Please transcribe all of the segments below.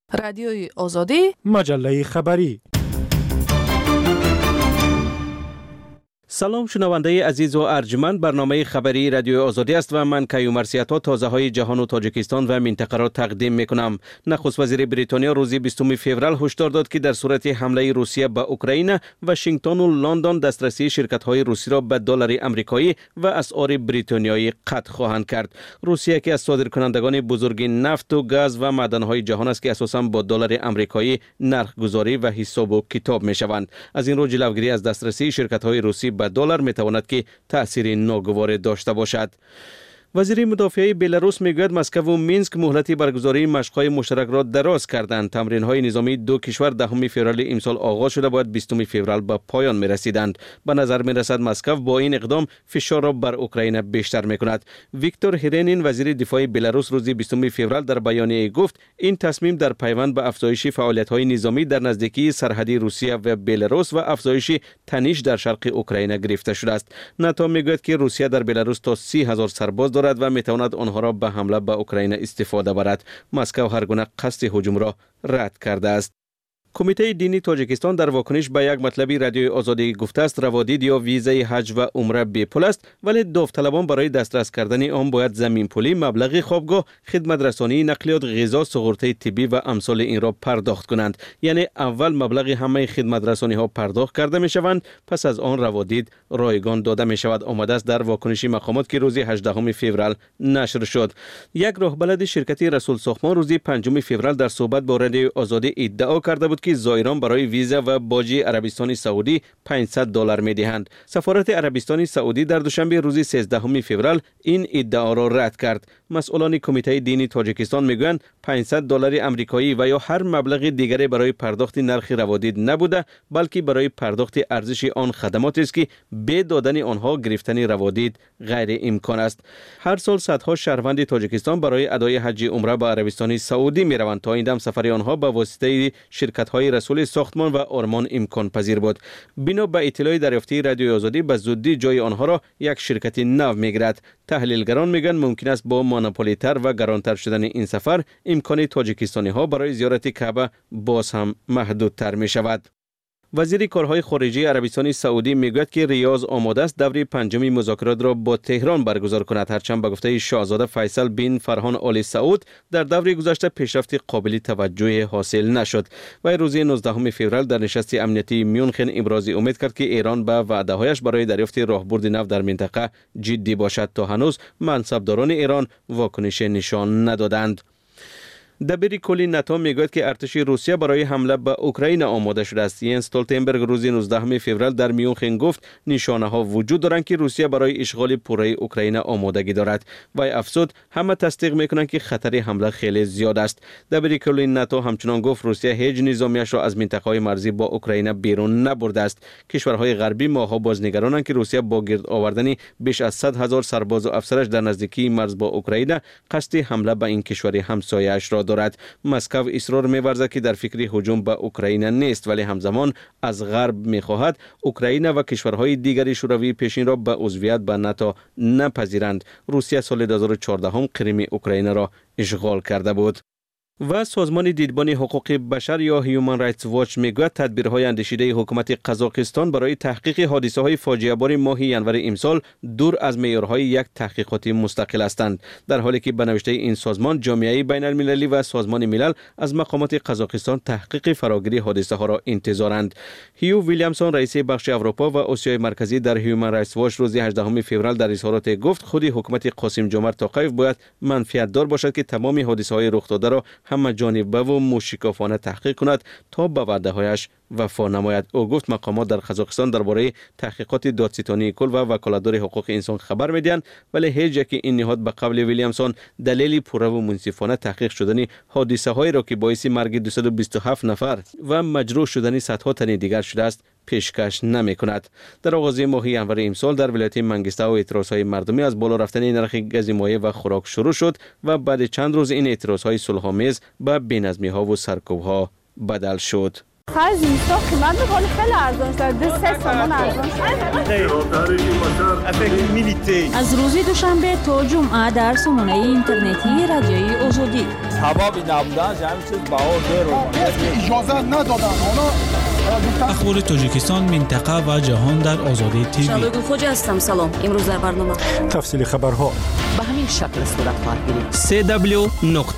رادیوی آزادی، مجله خبری. سلام شنونده عزیز و ارجمند، برنامه خبری رادیو آزادی است و من کیومرث عطا تازه های جهان و تاجیکستان و منطقه را تقدیم میکنم. نخست وزیر بریتانیا روز 20 فوریه هشدار داد که در صورت حمله روسیه به اوکراین، واشنگتن و لندن دسترسی شرکت های روسی را به دلار آمریکایی و اسعار بریتانیایی قطع خواهند کرد. روسیه که از صادرکنندگان بزرگ نفت و گاز و معدن های جهان است که اساساً با دلار آمریکایی نرخ گذاری و حساب و کتاب می شوند. از این رو جلوگیری از دسترسی شرکت های روسی به دلار می تواند که تأثیر ناگوار داشته باشد. وزیر مدافع بلاروس میگوید مسکو و مینسک مهلت برگزاری مشق‌های مشترک را دراز کردند. تمرین‌های نظامی دو کشور 10 فوریه امسال آغاز شده بود 20 فوریه به پایان می‌رسیدند. به نظر می‌رسد مسکو با این اقدام فشار را بر اوکراین بیشتر می‌کند. ویکتور هرنین وزیر دفاع بلاروس روز 20 فوریه در بیانیه گفت این تصمیم در پیوند به افزایش فعالیت‌های نظامی در نزدیکی سرحدی روسیه و بلاروس و افزایش تنش در شرق اوکراین گرفته شده است. ناتو میگوید که روسیه در بلاروس تا 30,000 سرباز دارد و میتواند آنها را به حمله به اوکراین استفاده برد. مسکو هر گونه قصد هجوم را رد کرده است. کمیته دینی تاجیکستان در واکنش به یک مطلبی رادیوی آزادی گفته است روادید یا ویزای حج و عمره بی پول است، ولی داوطلبان برای دسترس کردن آن باید زمین پولی، مبلغ خوابگاه، خدمت رسانی، نقلیات، غذا، سغورته طبی و امثال این را پرداخت کنند. یعنی اول مبلغ همه خدمت رسانی ها پرداخت کرده می شوند، پس از آن روادید رایگان داده می شود. آمده است در واکنشی مقامات که روز 18 فوریه نشر شد. یک راهبلد شرکت رسول ساختمان روز 5 فوریه در صحبت با رادیوی آزادی ادعا کرده بود که زائران برای ویزا و باج عربستان سعودی $500 می‌دهند. سفارت عربستان سعودی در دوشنبه روز 13 فوریه این ادعا را رد کرد. مسئولان کمیته دینی تاجیکستان میگویند $500 آمریکایی و یا هر مبلغ دیگری برای پرداخت نرخ روادید نبوده، بلکه برای پرداخت ارزش آن خدمات است که به دادن آنها گرفتن روادید غیر امکان است. هر سال صدها شهروند تاجیکستان برای ادای حج عمره به عربستان سعودی میروند. تا این دم سفر آنها به واسطه شرکت‌های رسول ساختمان و آرمان امکان پذیر بود. بنا به اطلاع دریافتی رادیوی آزادی به زودی جای آنها را یک شرکت نو میگیرد. تحلیلگران میگن ممکن است با مونوپولی‌تر و گرانتر شدن این سفر امکان تاجیکستانی ها برای زیارت کعبه باز هم محدودتر می شود. وزیر کارهای خارجه عربستان سعودی میگوید که ریاض آماده است دور پنجم مذاکرات را با تهران برگزار کند، هرچند به گفته شاهزاده فیصل بن فرهان آل سعود در دور گذشته پیشرفت قابل توجه حاصل نشد. و روز 19 فوریه در نشست امنیتی میونخن ابراز امید کرد که ایران به وعده‌هایش برای دریافت راهبرد نفت در منطقه جدی باشد. تا هنوز منصبداران ایران واکنش نشان ندادند. دبیر کلی ناتو میگوید که ارتش روسیه برای حمله به اوکراین آماده شده است. ینس استولتنبرگ روز 19 فوریه در میونخن گفت نشانه ها وجود دارند که روسیه برای اشغال پره اوکراین آمادگی دارد. و افزود همه تصدیق میکنند که خطر حمله خیلی زیاد است. دبیر کلی ناتو همچنان گفت روسیه هیچ نظامیش را از منطقه‌های مرزی با اوکراین بیرون نبرده است. کشورهای غربی ماها بازنگرانند که روسیه با گرد آوردن بیش از 100,000 سرباز و افسرش در نزدیکی مرز با اوکراین قصد حمله به این کشور همسایه‌اش را دارد. مسکو اصرار می‌ورزد که در فکر هجوم به اوکراین نیست، ولی همزمان از غرب می‌خواهد اوکراین و کشورهای دیگری شوروی پیشین را به عضویت به ناتو نپذیرند. روسیه سال 2014 کریم اوکراین را اشغال کرده بود. و سازمان دیدبان حقوق بشر یا هیومن رایتس واچ میگوید تدبیرهای اندیشیده حکومت قزاقستان برای تحقیق حادثه‌های فاجعه بار ماه ینور امسال دور از معیارهای یک تحقیقات مستقل هستند، در حالی که به نوشته این سازمان جامعه بین المللی و سازمان ملل از مقامات قزاقستان تحقیق فراگیری حادثه ها را انتظارند. هیو ویلیامسون رئیس بخش اروپا و آسیای مرکزی در هیومن رایتس واچ روز 18 فوریه در اظهارات گفت خود حکومت قاسم جمعت توقیف باید منفعت دار باشد که تمام حادثه‌های رخ داده را همه جانبه و موشکافانه تحقیق کند تا به وعده‌هایش وفا نماید. او گفت مقامات در قزاقستان درباره تحقیقات دادستانی کل و وکالتدار حقوق انسان خبر می‌دهند، ولی هیچ یک این نهاد به قول ویلیامسون دلیل پوره و منصفانه تحقیق شدن حادثه‌هایی را که باعث مرگ 227 نفر و مجروح شدن صدها تن دیگر شده است پیشکش نمی‌کند. در آغاز ماه ینور امسال در ولایت منگستاو اعتراضهای مردمی از بالا رفتن نرخ گاز مایع و خوراک شروع شد و بعد چند روز این اعتراضهای صلح‌آمیز به بی‌نظمی‌ها و سرکوب‌ها بدل شد. خرج زمستان قیمت ولی خیلی ارزان شده، 3 تومان ارزان شده. از روز دوشنبه تا جمعه در سامانه اینترنتی رادیوی آزادی. هوا بی نبودن همین چیز بهار داره. اجازه ندادن اخبار تاجیکستان، منطقه و جهان در آزادی تیوی. شادو خوجا هستم. سلام. امروز در برنامه تفصیل خبرها به همین شکل صورت خواهد گرفت.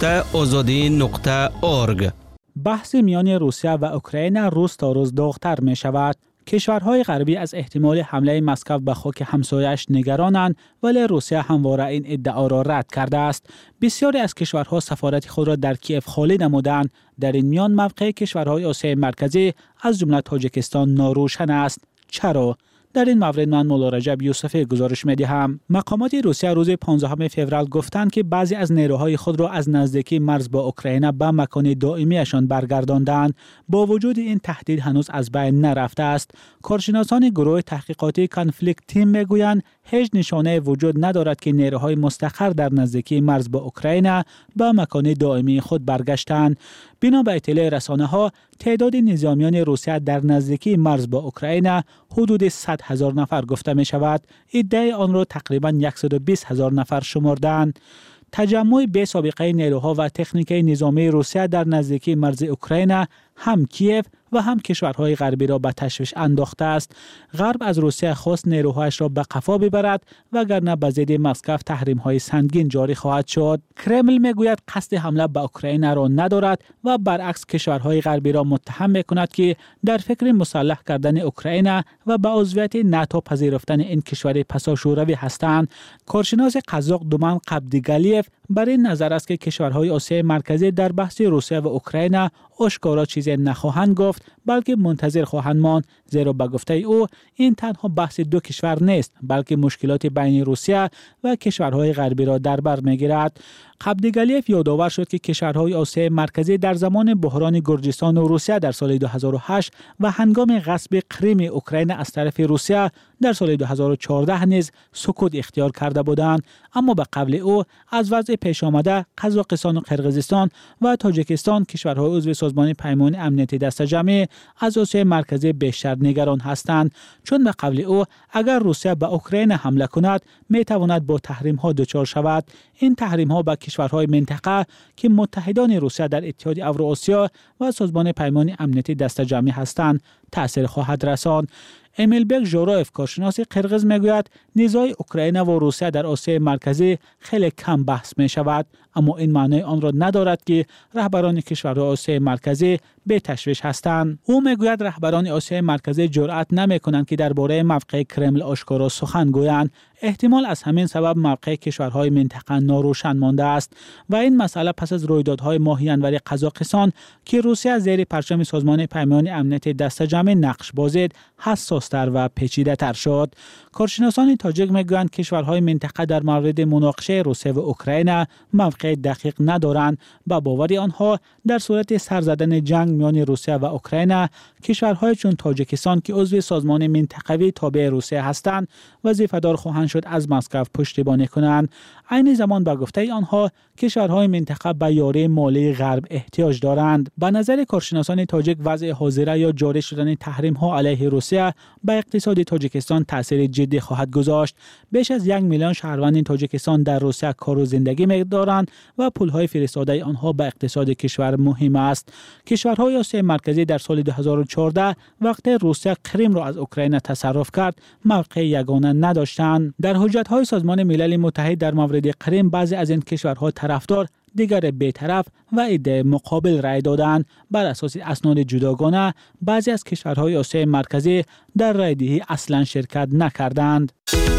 www.azadi.org. بحث میان روسیه و اوکراین روز تا روز داغ‌تر می شود. کشورهای غربی از احتمال حمله مسکو به خاک همسایه‌اش نگرانند، ولی روسیه همواره این ادعا را رد کرده است. بسیاری از کشورها سفارت خود را در کیف خالی نمودند. در این میان موقع کشورهای آسیای مرکزی از جمله تاجیکستان ناروشن است. چرا؟ در این مورد من مولا رجب یوسفی گزارش می‌دهم. مقامات روسیه روز 15 فوریه گفتند که بعضی از نیروهای خود را از نزدیکی مرز با اوکراین به مکان دائمیشان برگرداندند. با وجود این تهدید هنوز از بین نرفته است. کارشناسان گروه تحقیقاتی کانفلیکت تیم میگویند هیچ نشانه وجود ندارد که نیروهای مستقر در نزدیکی مرز با اوکراین به مکان دائمی خود برگشتند. بنا به اطلاع رسانه‌ها، تعداد نظامیان روسیه در نزدیکی مرز با اوکراین حدود 100,000 نفر گفته می شود. ادعای آن را تقریباً 120,000 نفر شمردند. تجمع بی سابقه نیروها و تکنیک نظامی روسیه در نزدیکی مرز اوکراین هم کیف و هم کشورهای غربی را به تشویش انداخته است. غرب از روسیه خواست نیروهایش را به قفا ببرد وگرنه به ضد مسکو تحریم‌های سنگین جاری خواهد شد. کرمل میگوید قصد حمله به اوکراین را ندارد و برعکس کشورهای غربی را متهم میکند که در فکر مسلح کردن اوکراین و به عضویت ناتو پذیرفتن این کشور پساشوروی هستند. کارشناس قزاق دومان قبدیگالیف بر این نظر است که کشورهای آسیای مرکزی در بحث روسیه و اوکراین آشکارا چیزی نخواهند گفت، بلکه منتظر خواهند ماند، زیرا به گفته او این تنها بحث دو کشور نیست، بلکه مشکلات بین روسیه و کشورهای غربی را در بر میگیرد. قبدیگالیف یادآور شد که کشورهای آسیای مرکزی در زمان بحران گرجستان و روسیه در سال 2008 و هنگام غصب کریم اوکراین از طرف روسیه در سال 2014 نیز سکوت اختیار کرده بودند، اما به قول او از وضع پیش آمده قزاقستان و قرقیزستان و تاجیکستان کشورهای عضو سازمان پیمان امنیتی دست جمعی از آسیای مرکزی بیشتر نگران هستند، چون به قول او اگر روسیه به اوکراین حمله کند می تواند با تحریم ها دچار شود. این تحریم ها به کشورهای منطقه که متحدان روسیه در اتحاد اوراسیا و سازمان پیمان امنیتی دست جمعی هستند تأثیر خواهد رساند. امیل بیگ ژورایف کارشناس قرقیز میگوید نزاع اوکراین و روسیه در آسیای مرکزی خیلی کم بحث می شود، اما این معنی آن را ندارد که رهبران کشورهای آسیای مرکزی به تشویش هستند. او میگوید رهبران آسیای مرکزی جرأت نمی کنند که درباره موقع کرمل آشکارا سخن گویند. احتمال از همین سبب موقع کشورهای منطقه ناروشن مانده است و این مسئله پس از رویدادهای ماه ینور قزاقستان که روسیه زیر پرچم سازمان پیمان امنیتی دست جمعی نقش بازید حساس‌تر و پیچیده‌تر شد. کارشناسان تاجیک میگویند کشورهای منطقه در مورد مناقشه روسیه و اوکراین موقع دقیق ندارند. با باور آنها در صورت سر زدن جنگ میان روسیه و اوکراین کشورهای چون تاجیکستان که عضو سازمان منطقوی تابع روسیه هستند وظیفه‌دار خواهند شد از مسکو پشتیبانی کنند. عین زمان به گفته آنها کشورهای منطقه به یاری مالی غرب احتیاج دارند. به نظر کارشناسان تاجیک وضع حاضره یا جاری شدن تحریم ها علیه روسیه به اقتصاد تاجیکستان تاثیر جدی خواهد گذاشت. بیش از 1 میلیون شهروند تاجیکستان در روسیه کار و زندگی می‌دارند و پولهای فرستاده آنها به اقتصاد کشور مهم است. کشورهای آسیای مرکزی در سال 2014 وقتی روسیه کریم را از اوکراین تصرف کرد موقع یگانه نداشتند. در حجت‌های سازمان ملل متحد در مورد کریم بعضی از این کشورها طرفدار دیگر بی‌طرف و ادعای مقابل رای دادند. بر اساس اسناد جداگانه بعضی از کشورهای آسیای مرکزی در رایدهی اصلا شرکت نکردند.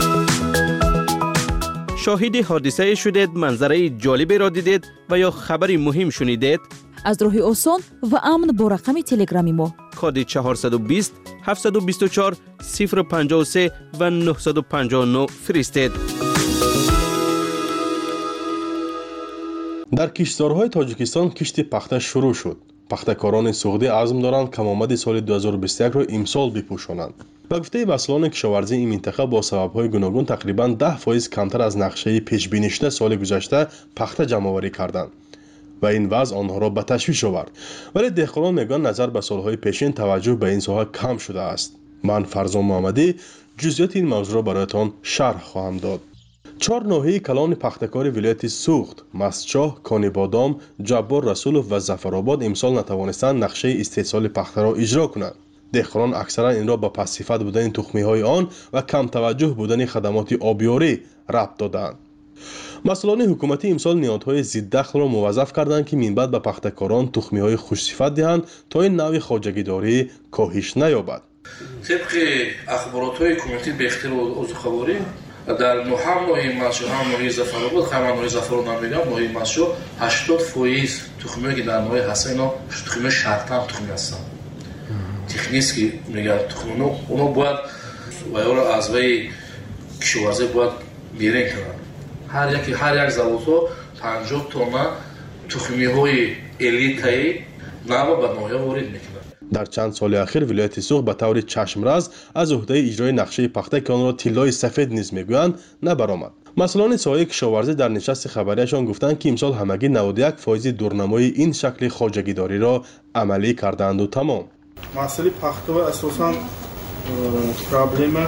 شاهد حادثه شدید، منظره جالبی را دیدید و یا خبری مهم شنیدید؟ از راه آسان و امن با رقم تلگرامی ما کد 420 724 053 و 959 فرستید. در کشتزارهای تاجیکستان کشت پخته شروع شد. پخته‌کاران سعودی عزم دارند کم‌آمد سال 2021 را امسال بپوشانند. به گفته مسئولان کشاورزی این منطقه با سبب‌های گوناگون تقریباً 10% کمتر از نقشه پیش بینی شده سال گذشته پخته جمع‌آوری کردند. و این وضع آنها را به تشویش آورد. ولی دهقانان میگن نظر به سالهای پیشین توجه به این ساحه کم شده است. من فرزان محمدی جزئیات این موضوع را برایتان شرح خواهم داد. 4 ناحیه کلان پختکار ولایت سوخت، مسچاه، کانی بادام، جبار رسولوف و ظفرآباد امسال نتوانستند نقشه استحصال پخته را اجرا کنند. دهقانان اکثرا این را به پس‌صفت بودن تخمی‌های آن و کم توجه بودن خدمات آبیاری ربط دادند. مسئولان حکومتی امسال نهادهای ضددخل را موظف کردند که من بعد به پختکاران تخمی‌های خوش‌صفت دهند تا این نوع خواجگیداری کاهش نیابد. طبق اخبارات‌های حکومتی به اختیار عضوخبری در هم نوعی مسجد هم نوعی ظفرآباد هم نوعی ظفرآباد نمیگم نوعی مسجد 80% تخمی که در نوعی هست اینا تخمی شرطان تخمی هستن تکنیست که میگن تخمی اونا باید و یا از وی کشاورزی باید بیرین کنن هر یک زبوتو 50 تونه تخمی های الیتایی نو به نوعی وارد میکنن. در چند سال اخیر ولایت سوخت به طور چشمرس از عهده اجرای نقشه پخته که آن را طلای سفید نیز میگویند نبرآمد. مسئولان ساحه کشاورزی در نشست خبریشان گفتند که امسال همگی 91% دورنمای این شکل خواجگیداری را عملی کردند و تمام. مسئله پخته اساساً پرابلم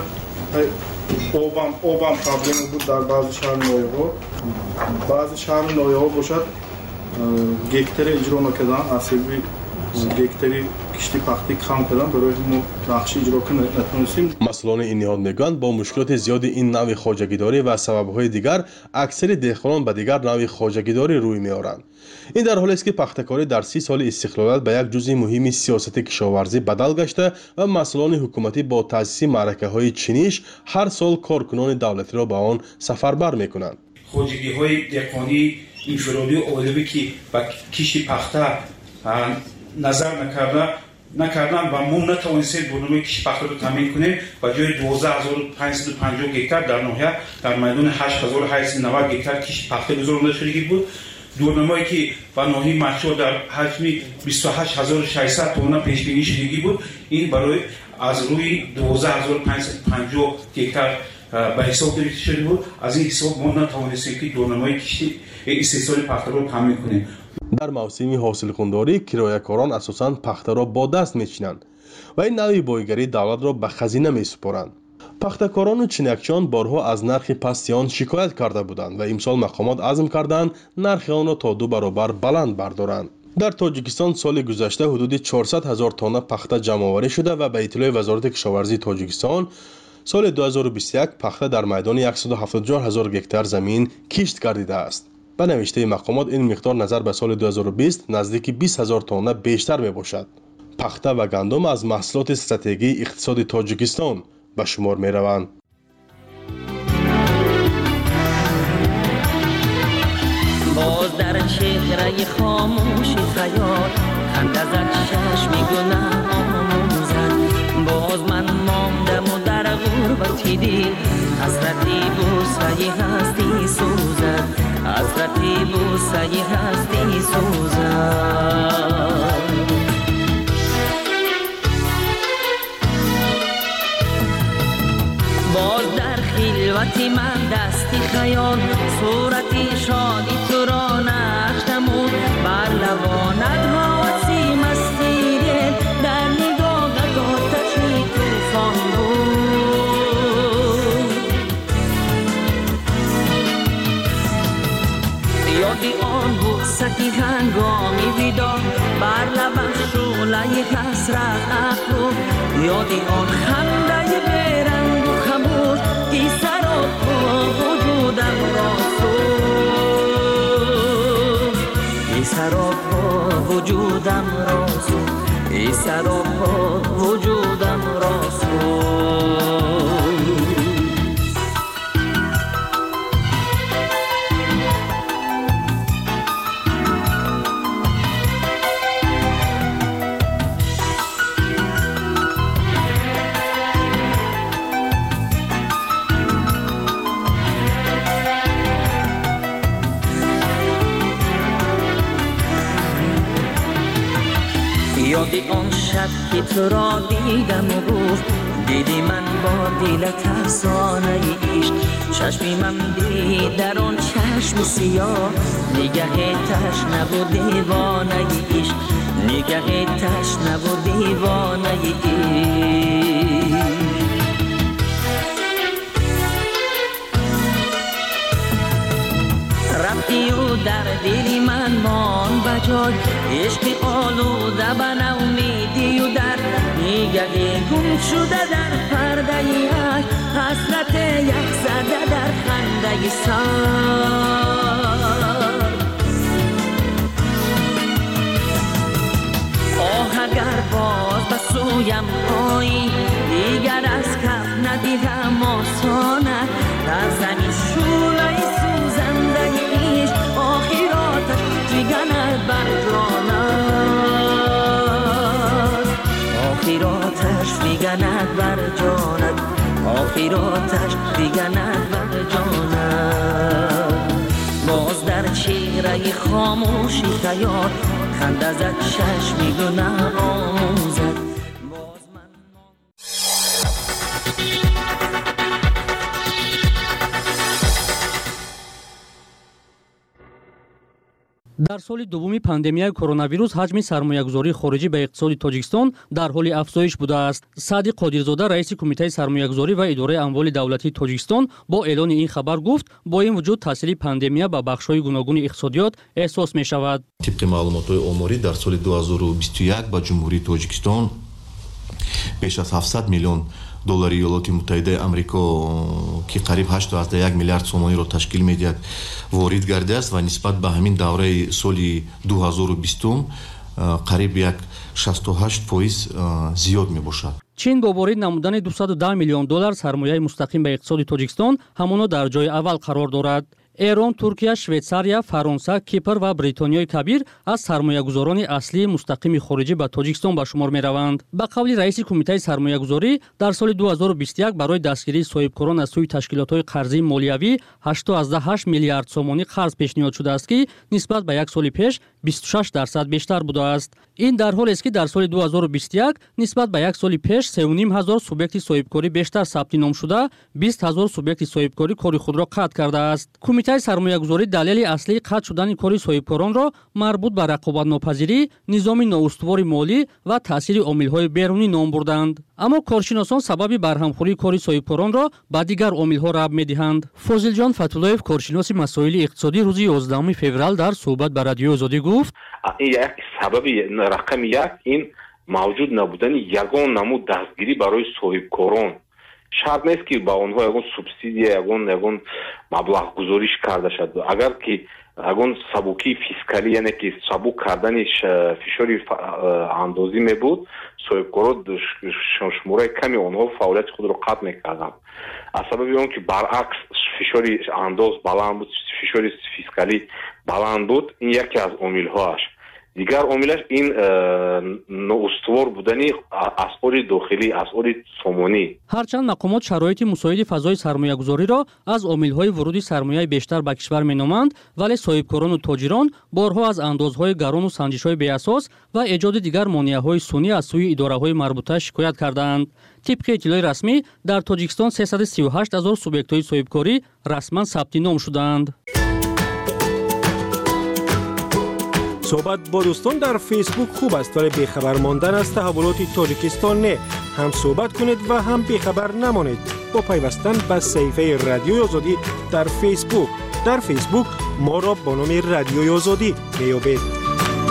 اوبام پرابلم بود در بعضی شهر نویها. بعضی شهر نویها باشد گکتر اجرا نکردن اصلی گکتری کشتی پختی کم کردن برای ما نقشه اجرا نتونستیم. مسئولان این نهاد میگویند با مشکلات زیاد این نوع خواجگیداری و سبب‌های دیگر اکثر دهقانان به دیگر نوع خواجگیداری روی می‌آورند. این در حالی است که پختکاری در 30 سال استقلال به یک جزء مهم سیاست کشاورزی بدل گشته و مسئولان حکومتی با تأسیس معرکه‌های چینیش هر سال کارکنان دولتی را به آن سفربر می‌کنند. خواجگی‌های دهقانی انفرادی اولوی که با کشتی پخته نظر نکردن و ما نتوانستیم برنامه کشتی پخته رو تامین کنیم و جای 12550 گکتار در ناحیه در میدان 8890 گکتار کشتی پخته گذارنده شده بود. دورنمایی که با ناحیه مشهور در حجم 28600 تن پیش بینی شده بود این برای از روی 12550 گکتار به حساب گرفته شده بود. از این حساب ما نتوانستیم که دورنمای کشتی استحصال پخته رو تامین کنیم. در موسم حاصلخونداری کرایه‌کاران اساساً پخته را با دست می‌چینند و این نوع بایگری دولت را به خزینه می‌سپارند. پختکاران و چینکچیان بارها از نرخ پستی آن شکایت کرده بودند و امسال مقامات عزم کردند نرخ آن را تا 2 برابر بلند بردارند. در تاجیکستان سال گذشته حدود 400,000 تن پخته جمع‌آوری شده و به اطلاع وزارت کشاورزی تاجیکستان سال 2021 پخته در میدان 174,000 گکتار زمین کشت گردیده است. به نوشته مقامات این مقدار نظر به سال 2020 نزدیک 20,000 تن بیشتر می باشد. پخته و گندم از محصولات استراتژی اقتصاد تاجیکستان به شمار می روند. باز در چهره خاموش خیال خنده زد چشمی گناه آموزد باز من ماندم و در غربتی دل حسرتی بوسه هستی سوزد حسرتی بوسه هستی سوزد باز در خلوتی من دستی خیال صورتی شادی تو را نشتمون بر لبانت حاسی مستی دل در نگاهت آتشی توفان بود یادی آن بوستی هنگامی بیدار بر لبم شعله حسرت افروخت یادی آن خنده برنگ و خموش ای سراپا وجودم را سوخت ای سراپا وجودم را سوخت ای سراپا وجودم را سوخت یادی آن شب که تو را دیدم و گفت دیدی من با دلت افسانه عشق چشمی من دید در آن چشم سیاه نگه تشنه و دیوانه عشق نگه تشنه و دیوانه عشق رفتی و در دل من مان بجای عشق آلوده به نومیدی و در نگه گم شده در پرده عشق حسرت یک زده در خنده سر آه اگر باز به سویم آیی دیگر از کف ندیدم آسانت در زمین شعله سوزنده عشق آخراتش فگند بر جانت آخراتش فگند بر جانت آخراتش فگند بر جانت باز در چهره خاموشی خیال خنده زد چشمی گناه آموزد در سال دوم پاندمیای کرونا ویروس حجم سرمایه‌گذاری خارجی به اقتصاد تاجیکستان در حال افزایش بوده است. سعدی قادرزاده رئیس کمیته سرمایه‌گذاری و اداره اموال دولتی تاجیکستان با اعلان این خبر گفت با این وجود تاثیر پاندمیا به بخش‌های گوناگون اقتصادیات احساس می‌شود. طبق معلومات‌های آماری در سال 2021 با جمهوری تاجیکستان بیش از 700 میلیون دلار ایالات متحده آمریکا که قریب 8.1 میلیارد سومانی را تشکیل می‌دهد وارد گردیده است و نسبت به همین دوره سال 2020 قریب 68% زیاد میباشد. چین با وارد نمودن 210 میلیون دلار سرمایه مستقیم به اقتصاد تاجیکستان همانا در جای اول قرار دارد. ایران، ترکیه، شویتساریا، فرانسه، کیپر و بریتانیای کبیر از سرمایه‌گذاران اصلی مستقیم خارجی به تاجیکستان به شمار می‌روند. به قول رئیس کمیته سرمایه‌گذاری در سال 2021 برای دستگیری صاحبکاران از سوی تشکیلات‌های قرضی مالیوی 8.8 میلیارد سومانی قرض پیشنهاد شده است که نسبت به یک سال پیش 26% بیشتر بوده است. این در حالی است که در سال 2021 نسبت به یک سال پیش 3,500 سوبیکت صاحبکاری بیشتر ثبت نام شده 20,000 سوبیکت صاحبکاری کار خود را قطع کرده است. کمیته سرمایه‌گذاری دلیل اصلی قطع شدن کار صاحبکاران را مربوط به رقابت‌ناپذیری، نظام نااستوار مالی و تاثیر عامل‌های بیرونی نام بردند. اما کارشناسان سبب برهمخوری کار صاحبکاران را به دیگر عامل‌ها ربط می‌دهند. فاضل جان فتولایف کارشناس مسائل اقتصادی روز 11 فوریه در صحبت با رادیو آزادی گفت: یک سبب رقم یک این موجود نبودن یگان نمود دستگیری برای صاحبکاران. شرط نیست که با آنها یگان سوبسیدی یگان مبلغ گذاریش کرده شد. اگر که یگان سبوکی فیسکالی یعنی که سبوک کردن فشاری اندازی می بود صاحبکاران شماره کمی آنها فعالیت خود را قطع میکردند. از سبب اون که برعکس فشاری انداز بلند بود، فشاری فیسکالی بلند بود، این یکی از عامل‌هاش. دیگر عاملش این نااستوار بودنی اسعار داخلی، اسعار سامانی. هرچند مقامات شرایط مساعد فضای سرمایه‌گذاری را از عامل‌های ورود سرمایه بیشتر به کشور می‌نامند، ولی صاحبکاران و تاجران بارها از اندازهای گران و سنجش‌های بی‌اساس و ایجاد دیگر مانع‌های سنی از سوی اداره‌های مربوطه شکایت کردند. طبق اطلاع رسمی در تاجیکستان 338,000 سوبیکت‌های صاحبکاری رسما ثبت نام شدند. صحبت با دوستان در فیسبوک خوب است ولی بیخبر ماندن از تحولات تاجیکستان نه. هم صحبت کنید و هم بیخبر نمانید با پیوستن به صفحه رادیوی آزادی در فیسبوک. در فیسبوک ما را با نام رادیوی آزادی میابید.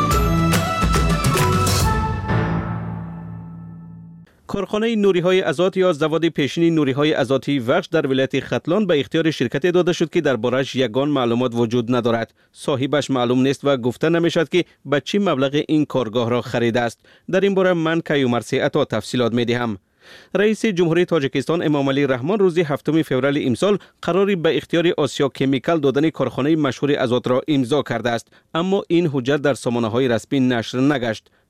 کارخانه نوری‌های ازات یا زواد پیشین نوری‌های ازاتی وخش در ولایت ختلان به اختیار شرکت داده شد که دربارش یگان معلومات وجود ندارد. صاحبش معلوم نیست و گفته نمیشد که به چه مبلغ این کارگاه را خریده است. در این باره من کیومرثی عطا تفصیلات می‌دهم. رئیس جمهوری تاجیکستان امام علی رحمان روز 7 فوریه امسال قراری به اختیار آسیا کمیکال دادن کارخانه مشهور ازات را امضا کرده است، اما این حجت در سامانه‌های رسمی نشر نگشت.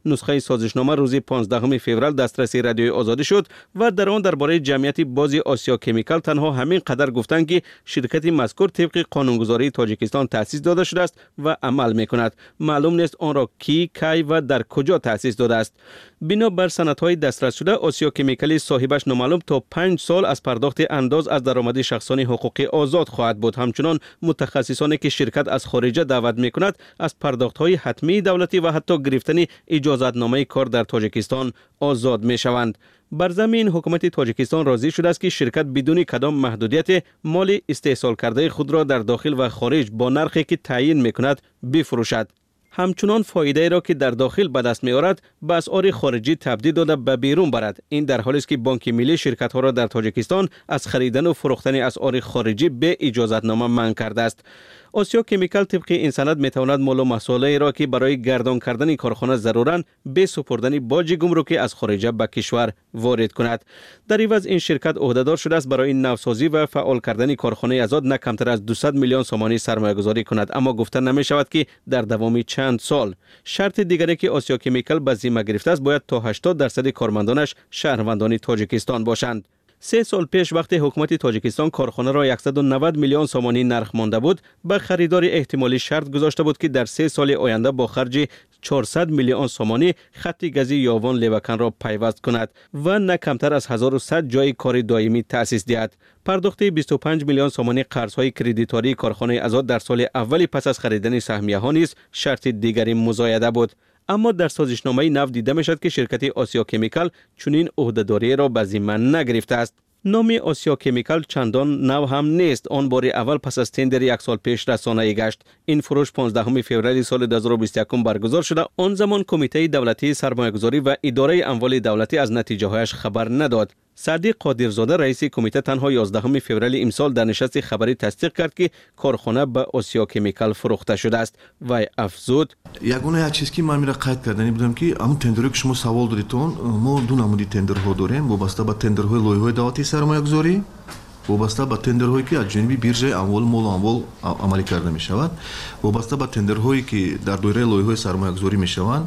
نسخه سازشنامه روز 15 فوریه دسترسی رادیوی آزادی شد و در آن درباره جمعیت بازی آسیا کمیکال تنها همین قدر گفتند که شرکت مذکور طبق قانونگذاری تاجیکستان تأسیس داده شده است و عمل میکند. معلوم نیست آن را کی و در کجا تأسیس داده است. بنابر سندهای دسترس شده آسیا کمیکال صاحبش نامعلوم تا 5 سال از پرداخت انداز از درآمد شخصانی حقوقی آزاد خواهد بود. همچنان متخصصانی که شرکت از خارج دعوت میکند از پرداختهای حتمی دولتی و حتی گرفتن اجازتنامه کار در تاجیکستان آزاد میشوند. بر زمین حکومت تاجیکستان راضی شده است که شرکت بدون کدام محدودیت مال استحصال کرده خود را در داخل و خارج با نرخی که تعیین میکند بفروشد. همچنان فایده را که در داخل به دست می‌آورد به اسعار خارجی تبدیل داده به بیرون برد. این در حالی است که بانک ملی شرکت‌ها را در تاجیکستان از خریدن و فروختن اسعار خارجی به اجازتنامه منع کرده است. آسیا کمیکال طبق این سند میتواند مال و محصولاتی را که برای گردان کردن کارخانه ضرورند به سپردن باج گمرکی از خارج به کشور وارد کند. در عوض این شرکت عهدهدار شده است برای نوسازی و فعال کردن کارخانه آزاد نه کمتر از 200 میلیون سومانی سرمایه گذاری کند، اما گفته نمی شود که در دوام چند سال. شرط دیگری که آسیا کمیکال به ذمه گرفته است باید تا 80% کارمندانش شهروندان تاجیکستان باشند. 3 سال پیش وقتی حکومت تاجیکستان کارخانه را 190 میلیون سومانی نرخ مانده بود، به خریدار احتمالی شرط گذاشته بود که در 3 سال آینده با خرج 400 میلیون سومانی خط گازی یاوان لیوکن را پیوست کند و نه کمتر از 1100 جای کار دائمی تأسیس دهد. پرداخت 25 میلیون سومانی قرض‌های کردیتاری کارخانه آزاد در سال اول پس از خریدن سهمیه‌ها نیز شرط دیگری مزایده بود. اما در سازشنامه نو دیده میشد که شرکت آسیا کمیکال چنین عهدهداری را به ذمه نگرفته است. نام آسیا کمیکال چندان نو هم نیست. آن بار اول پس از تندر 1 سال پیش رسانه‌ای گشت. این فروش 15 فوریه سال 2021 برگزار شده. آن زمان کمیته دولتی سرمایه‌گذاری و اداره اموال دولتی از نتیجه هایش خبر نداد. صدیق قادرزاده رئیس کمیته تنها 11 فوریه امسال در نشست خبری تصدیق کرد که کارخانه به آسیا کمیکال فروخته شده است و افزود یگانه یک چیزی که من میره قید کردنی بودم که همون تندری که شما سوال دادیتون ما دو نمودی تندرها داریم وابسته به تندرهای لایحه‌های دولتی سرمایه‌گذاری وابسته به تندرهایی که از جانب بیرژه اموال مال و اموال عملی کرده می شود وابسته به تندرهایی که در دایره لایحه‌های سرمایه‌گذاری می شوند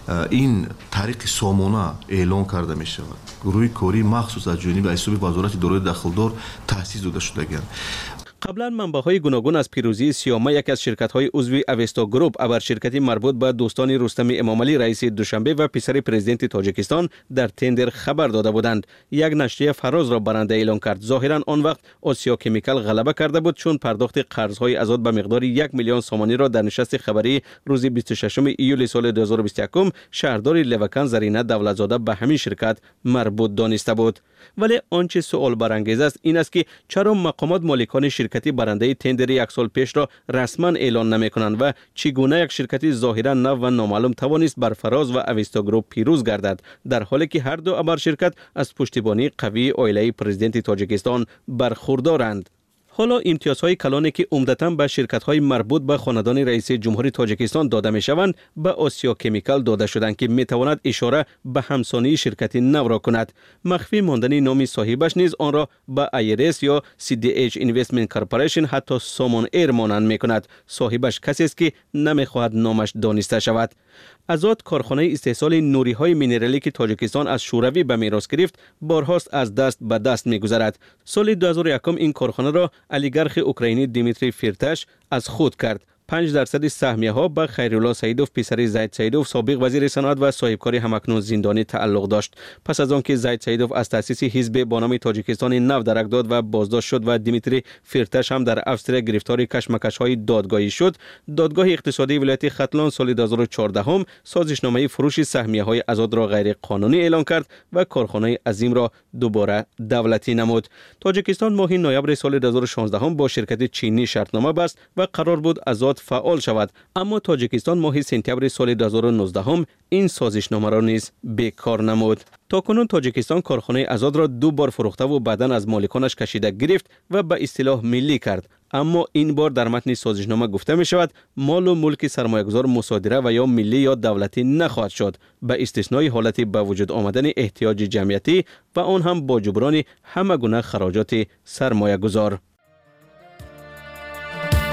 این طریق سامانه اعلان کرده می شود. گروه کاری مخصوص از جانب حساب وزارت دارایی دخلدار تأسیس داده شده‌اند. قبلا منبع‌های گوناگون از پیروزی سیامه یک از شرکت‌های عضو اوستا گروپ ابر شرکتی مربوط به دوستان رستم امامعلی رئیس دوشنبه و پسر پرزیدنت تاجیکستان در تندر خبر داده بودند. یک نشریه فراز را برنده اعلان کرد. ظاهرا آن وقت آسیا کمیکال غلبه کرده بود چون پرداخت قرض‌های آزاد به مقدار 1 میلیون سومانی را در نشست خبری روز 26 ایول سال 2021 شهردار لیوکن زرینه دولتزاده به همین شرکت مربوط دانسته بود. ولی آنچه سوال برانگیز است این است که چرا مقامات مالکان شرکتی برنده تندر 1 سال پیش را رسما اعلان نمی کنند و چگونه یک شرکتی ظاهرا نو و نامعلوم توانست بر فراز و اوستا گروپ پیروز گردد در حالی که هر دو ابر شرکت از پشتیبانی قوی عائله پرزیدنت تاجیکستان برخوردارند. حالا امتیازهای کلانی که عمدتاً به شرکت‌های مربوط به خاندان رئیس جمهوری تاجیکستان داده می‌شوند به آسیا کمیکال داده شدند که می‌تواند اشاره به همسانی شرکت نو را کند. مخفی ماندن نام صاحبش نیز آن را به ایرس یا CDH Investment Corporation حتی سامان ایر مانند می‌کند. صاحبش کسی است که نمی‌خواهد نامش دانسته شود. آزاد کارخانه استحصال نوری‌های مینرالی که تاجیکستان از شوروی به میراث گرفت بارهاست از دست به دست می‌گذرد. سال 2001 این کارخانه را اولیگارخ اوکراینی دیمیتری فیرتاش از خود کرد. 5% سهمیه ها به خیرالله سعیدوف پسر زید سعیدوف سابق وزیر صنعت و صاحبکار همکنون زندانی تعلق داشت. پس از آنکه زید سعیدوف از تأسیس حزب با نام تاجیکستان نو درک داد و بازداشت شد و دیمیتری فیرتاش هم در افسر گرفتار کشمکش های دادگاهی شد، دادگاه اقتصادی ولایت ختلان سال 2014 سازشنامه فروش سهمیه های آزاد را غیر قانونی اعلان کرد و کارخانه عظیم را دوباره دولتی نمود. تاجیکستان ماه نوامبر سال 2016 با شرکت چینی شرطنامه بست و قرار بود آزاد فعال شود، اما تاجیکستان ماه سپتامبر سال 2019 این سازشنامه را نیز بیکار نمود. تاکنون تاجیکستان کارخانه آزاد را 2 بار فروخته و بعداً از مالکانش کشیده گرفت و به اصطلاح ملی کرد. اما این بار در متن سازشنامه گفته می شود مال و ملک سرمایه‌گذار مصادره و یا ملی یا دولتی نخواهد شد، به استثنای حالت به وجود آمدن احتیاج جمعیتی و آن هم با جبران همه گونه خراجات سرمایه‌گذار.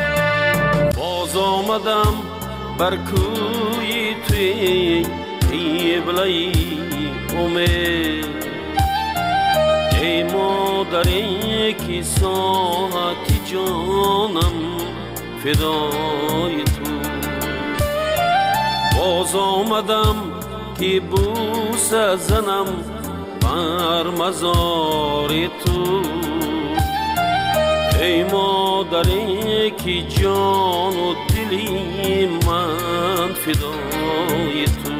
باز آمدم بر کوی توی ای مادری که ساعتی جانم فدای تو باز آمدم که بوس زنم بر مزار تو ای مادری که جان و دلی من فدای تو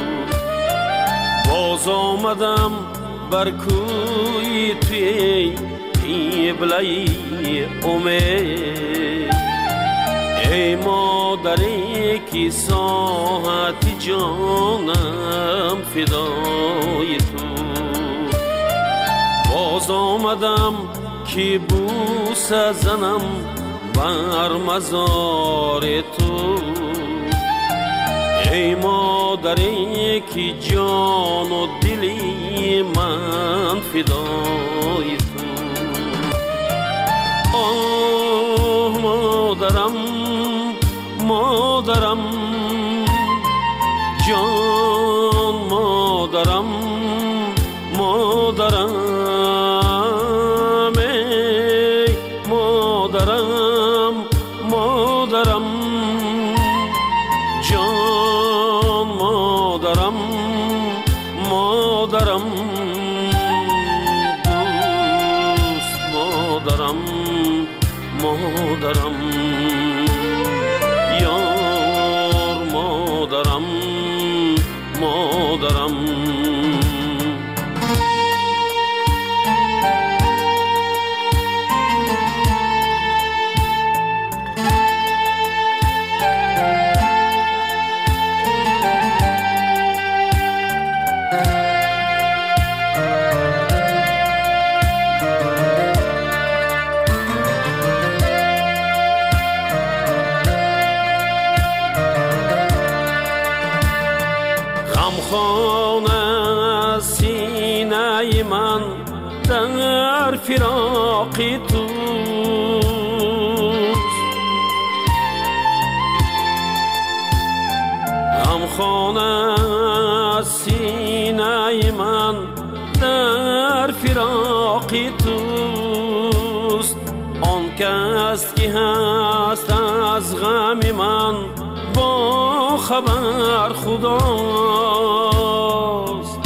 باز آمدم بر کوی توی قبله امید ای مادری که ساعت جانم فدای تو باز آمدم که بوس زنم بر مزار تو ای مادری که جان و دلی من فدای تو آه مادرم مادرم جان مادرم مادرم ای مادرم مادرم جان مادرم مادرم دوست مادرم مادرم یار مادرم مادرم فراق توست غمخانه سینه من در فراق توست آن کس که هست از غم من با خبر خداست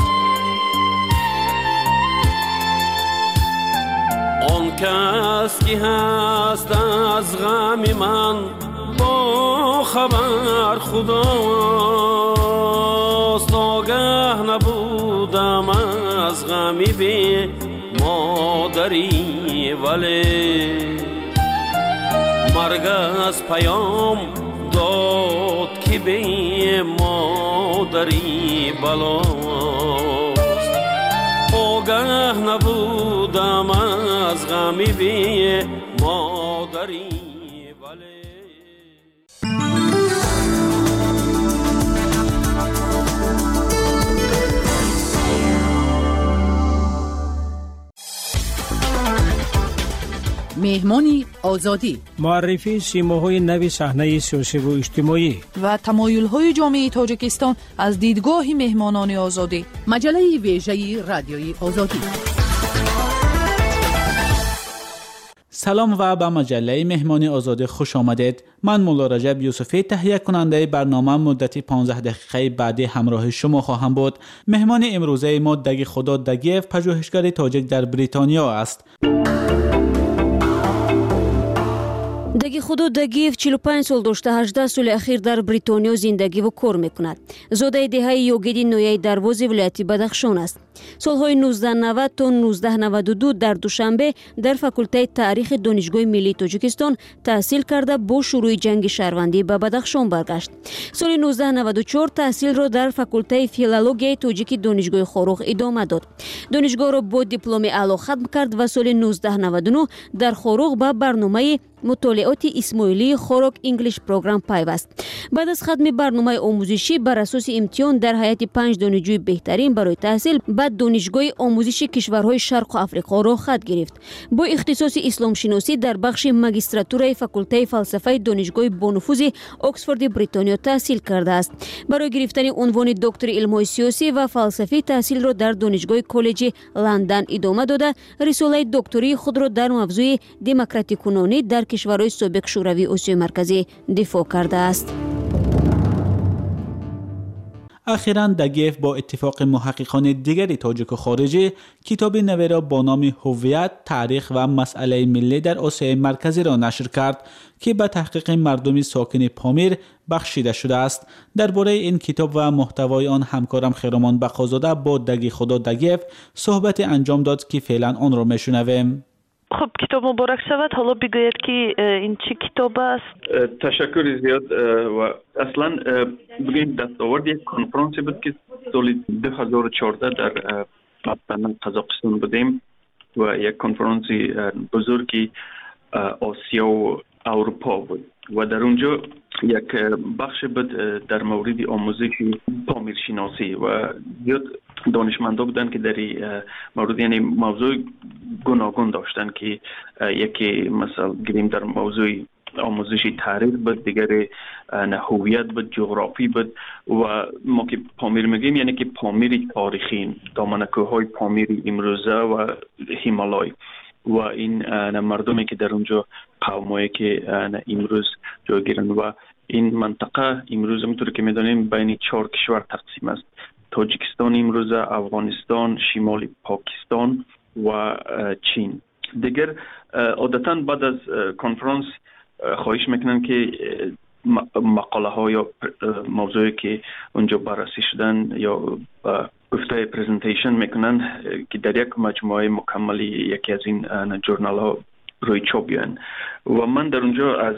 کس که هست از غم من با خبر خداست آگه نبودم از غمی بی مادری ولی مرگ از پیام داد که بی مادری بلاست آگه نبودم از غمی بی مادری مهمانی آزادی معرفی سیماهای نوی صحنه سیاسی و اجتماعی و تمایل‌های جامعه تاجیکستان از دیدگاه مهمانان آزادی مجله ویژه رادیوی آزادی. سلام و به مجله مهمانی آزادی خوش آمدید. من مولا رجب یوسفی تهیه کننده برنامه مدتی 15 دقیقه بعدی همراه شما خواهم بود. مهمان امروزه ما دگی خدا دگیف پژوهشگر تاجیک در بریتانیا است. دگی خدا دگیف 45 سال داشته 18 سال اخیر در بریتانیا زندگی و کار میکند. زاده دهه یوگیدی نویه دروازی ولایت بدخشان است. سالهای 1990 تا 1992 در دوشنبه در فاکولته تاریخ دانشگاه ملی تاجیکستان تحصیل کرده با شروع جنگ شهروندی به بدخشان برگشت. سال 1994 تحصیل را در فاکولته فیلولوژی تاجیک دانشگاه خاروخ ادامه داد. دانشگاه را با دیپلم اعلی ختم کرد و سال 1999 در خاروخ به برنامه مطالعات اسماعیلی خوراک انگلیش پروگرام پیوست. بعد از ختم برنامه آموزشی بر اساس امتحان در هیئت 5 دانشجوی بهترین برای تحصیل به دانشگاه آموزش کشورهای شرق آفریقا را خط گرفت. با اختصاص اسلام شناسی در بخش ماجستراتورای فاکولته فلسفه دانشگاه بانفوذ اکسفورد بریتانیا تحصیل کرده است. برای گرفتن عنوان دکتر علوم سیاسی و فلسفی تحصیل را در دانشگاه کالج لندن ادامه داده، رساله دکتری خود را در موضوع دموکراتی کنونی در کشورهای سابق شوروی آسیای مرکزی دفاع کرده است. اخیراً دگیف با اتفاق محققان دیگری تاجیک و خارجی کتاب نوی را با نام هویت، تاریخ و مسئله ملی در آسیای مرکزی را نشر کرد که به تحقیق مردم ساکن پامیر بخشیده شده است. درباره این کتاب و محتوای آن همکارم خیرامان بقازاده با دگی خدا دگیف صحبت انجام داد که فعلا آن را میشنویم. خب کتاب مبارک شود. حالا بگوید که این چی کتاب است؟ تشکر زیاد. و اصلا بگیم دستاورد یک کنفرانسی بود که سال 2014 در قزاقستان بودیم و یک کنفرانسی بزرگی آسیا و اروپا بود و در اونجا یک بخش بود در مورد آموزش پامیر شناسی و زیاد دانشمندا بودن که در مورد یعنی موضوع گوناگون داشتن که یکی مثلا گیریم در موضوع آموزش تاریخ بود، دیگر هویت بود، جغرافی بود و ما که پامیر میگیم یعنی که پامیر تاریخی، دامنه‌کوه‌های پامیر امروزه و هیمالای و این مردمی که در اونجا قومایی که امروز جای گیرن و این منطقه امروز همونطور که میدونیم بین 4 کشور تقسیم است: تاجیکستان امروز، افغانستان، شمال پاکستان و چین. دیگر عادتا بعد از کنفرانس خواهش میکنن که مقاله ها یا موضوعی که اونجا بررسی شدن یا گفته پرزنتیشن میکنن که در یک مجموعه مکملی یکی از این جورنال ها روی چاپ بیان و من در اونجا از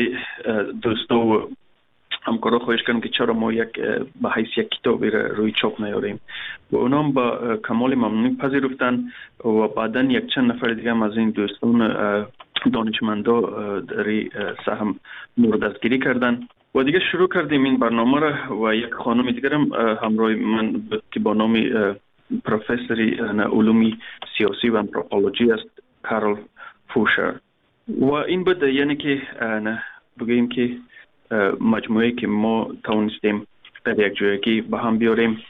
دوستا و همکارا خواهش کردم که چرا ما به حیث یک کتابی روی چاپ نیاریم و اونا هم با کمال ممنونی پذیرفتن و بعدا یک چند نفر دیگه هم از این دوستان دانشمندا در سهم مورد دستگیری کردن و دیگه شروع کردیم این برنامه را و یک خانم دیگر هم همراه من که با نام پروفسوری علوم سیاسی و آنتروپولوژی است، کارل فوشر. و این بود یعنی که بگیم که مجموعه که ما توانستیم در یک جایی به هم بیاریم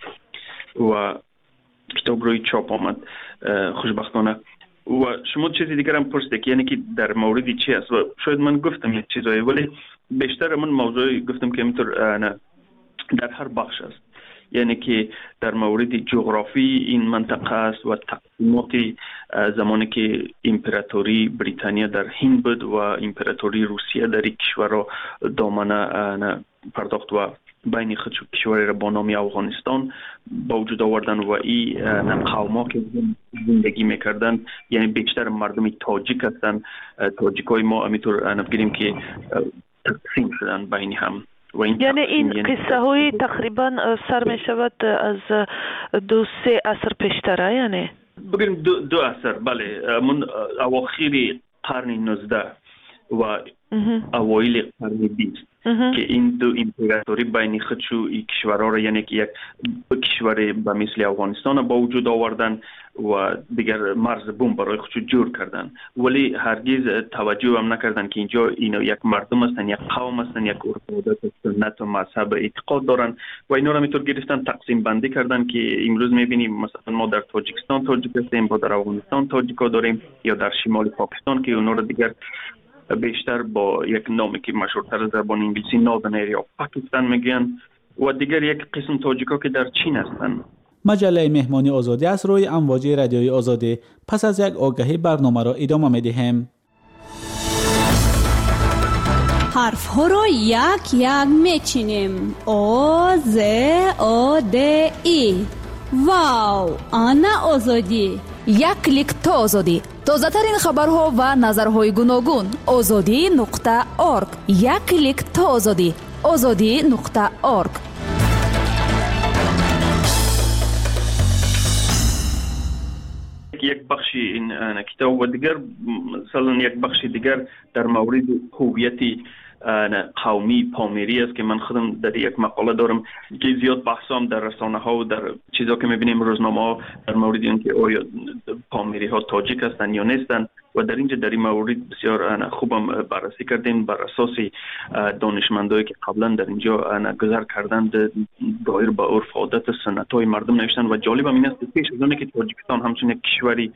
و کتاب روی چاپ آمد خوشبختانه. و شما چیزی دیگر هم پرسیدید که یعنی که در موردی چی است و شاید من گفتم یک چیزایی ولی بیشتر من موضوعی گفتم که اینطور در هر بخش است، یعنی که در مورد جغرافی این منطقه است و تقسیمات زمانی که امپراتوری بریتانیا در هند بود و امپراتوری روسیه در این کشور را دامنه پرداخت و بین خود کشوری را با نام افغانستان با وجود آوردن و این قوما که زندگی میکردن یعنی بیشتر مردم تاجیک هستند. تاجیکای ما همینطور نمیگیم که تقسیم شدن بین هم. یعنی این قصه های تقریبا سر می شود از 2-3 عصر پیشتره، یعنی بگیم 2 عصر، بله، من اواخر قرن 19 و اوایل قرن 20 که این دو امپراتوری بین خودشو این کشورها را یعنی که یک کشور به مثل افغانستان با وجود آوردن و دیگر مرز بوم برای خودشو جور کردن ولی هرگز توجه هم نکردن که اینجا اینا یک مردم هستن، یک قوم هستن، یک عرف سنت و مذهب اعتقاد دارن و اینا را میتور گرفتن تقسیم بندی کردن که امروز میبینیم مثلا ما در تاجیکستان تاجیک هستیم، با در افغانستان تاجیکا داریم یا در شمال پاکستان که اونا را دیگر بیشتر با یک نامی که مشهورتر زبان انگلیسی ناردن ایریا پاکستان میگن و دیگر یک قسم تاجیکا که در چین هستند. مجله مهمانی آزادی از روی امواج رادیوی آزادی. پس از یک آگهی برنامه را ادامه میدهیم. حرف ها را یک یک میچینیم. آ ز آ د ای. واو، آنا آزادی. یک کلیک تا آزادی. تازه ترین خبرها و نظرهای گوناگون. azadi.org. یک کلیک تا آزادی. azadi.org. یک بخشی این کتاب و دیگر مثلا یک بخشی دیگر در مورد هویت قومی پامیری است که من خودم در یک مقاله دارم که زیاد بحثام در رسانه ها و در چیزا که میبینیم روزنامه ها در مورد اینکه آیا پامیری ها تاجیک هستند یا نیستند و در اینجا در این مورد بسیار خوبم بررسی کردیم بر اساس دانشمندایی که قبلا در اینجا گذر کردند دایر به عرف عادت سنت های مردم نوشتن و جالب این است پیش از اون که تاجیکستان همچون یک کشوری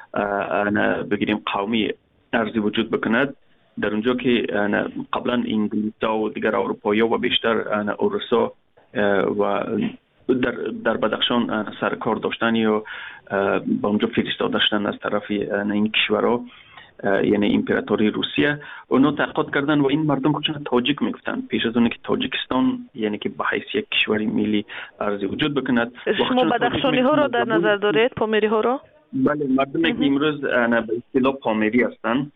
بگیریم قومی ارزی وجود بکند در اونجا که قبلا انگلیس‌ها و دیگر اروپایی‌ها و بیشتر اوروسا و در بدخشان سرکار داشتن یا با اونجا فرستاده داشتن از طرف این کشورها یعنی امپراتوری روسیه اونا تحقیقات کردن و این مردم خودشون تاجیک میگفتن پیش از اون که تاجیکستان یعنی که به حیث یک کشوری ملی ارزی وجود بکند. شما بدخشانی ها رو در نظر دارید پامیری ها رو؟ بله مردم که امروز به اصطلاح پامیری هستن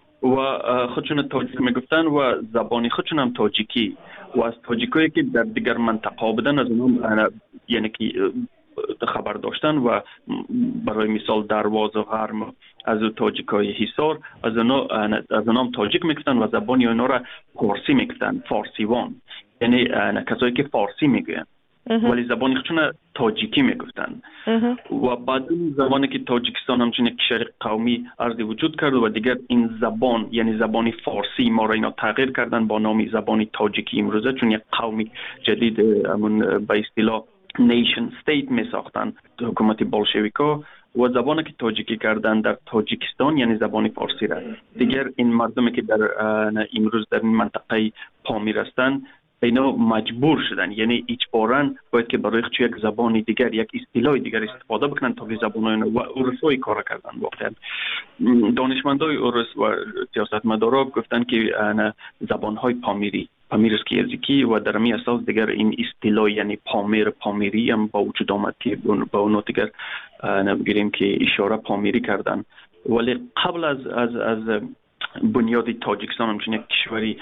و خودشون تاجیک میگفتن و زبانی خودشون هم تاجیکی و از تاجیکایی که در دیگر منطقه بودن از اونم یعنی که خبر داشتن و برای مثال درواز و غرم از تاجیکای حصار از اونام تاجیک میگفتن و زبانی اونا را فارسی میگفتن فارسیوان یعنی کسایی که فارسی میگن ولی زبانی خودشون تاجیکی میگفتن و بعد این زبانی که تاجیکستان همچنین کشور قومی ارزی وجود کرد و دیگر این زبان یعنی زبانی فارسی ما را اینا تغییر کردن با نام زبانی تاجیکی امروزه چون یک قومی جدید همون به اصطلاح نیشن استیت می ساختن حکومت بولشویکا و زبانی که تاجیکی کردن در تاجیکستان یعنی زبانی فارسی را دیگر این مردمی که در امروز در این منطقه پامیر هستند اینا مجبور شدن یعنی اجباراً باید که برای یک زبانی دیگر یک اصطلاح دیگر استفاده بکنن تا که زبانای و اوروسایی کار کردن واقعا دانشمندای اوروس و سیاستمدارا گفتن که زبانهای پامیری پامیرسکی و در می اساس دیگر این اصطلاح یعنی پامیری هم با وجود آمد که با اون دیگر نمیگیریم که اشاره پامیری کردن ولی قبل از بنیاد تاجیکستان همچنین یک کشوری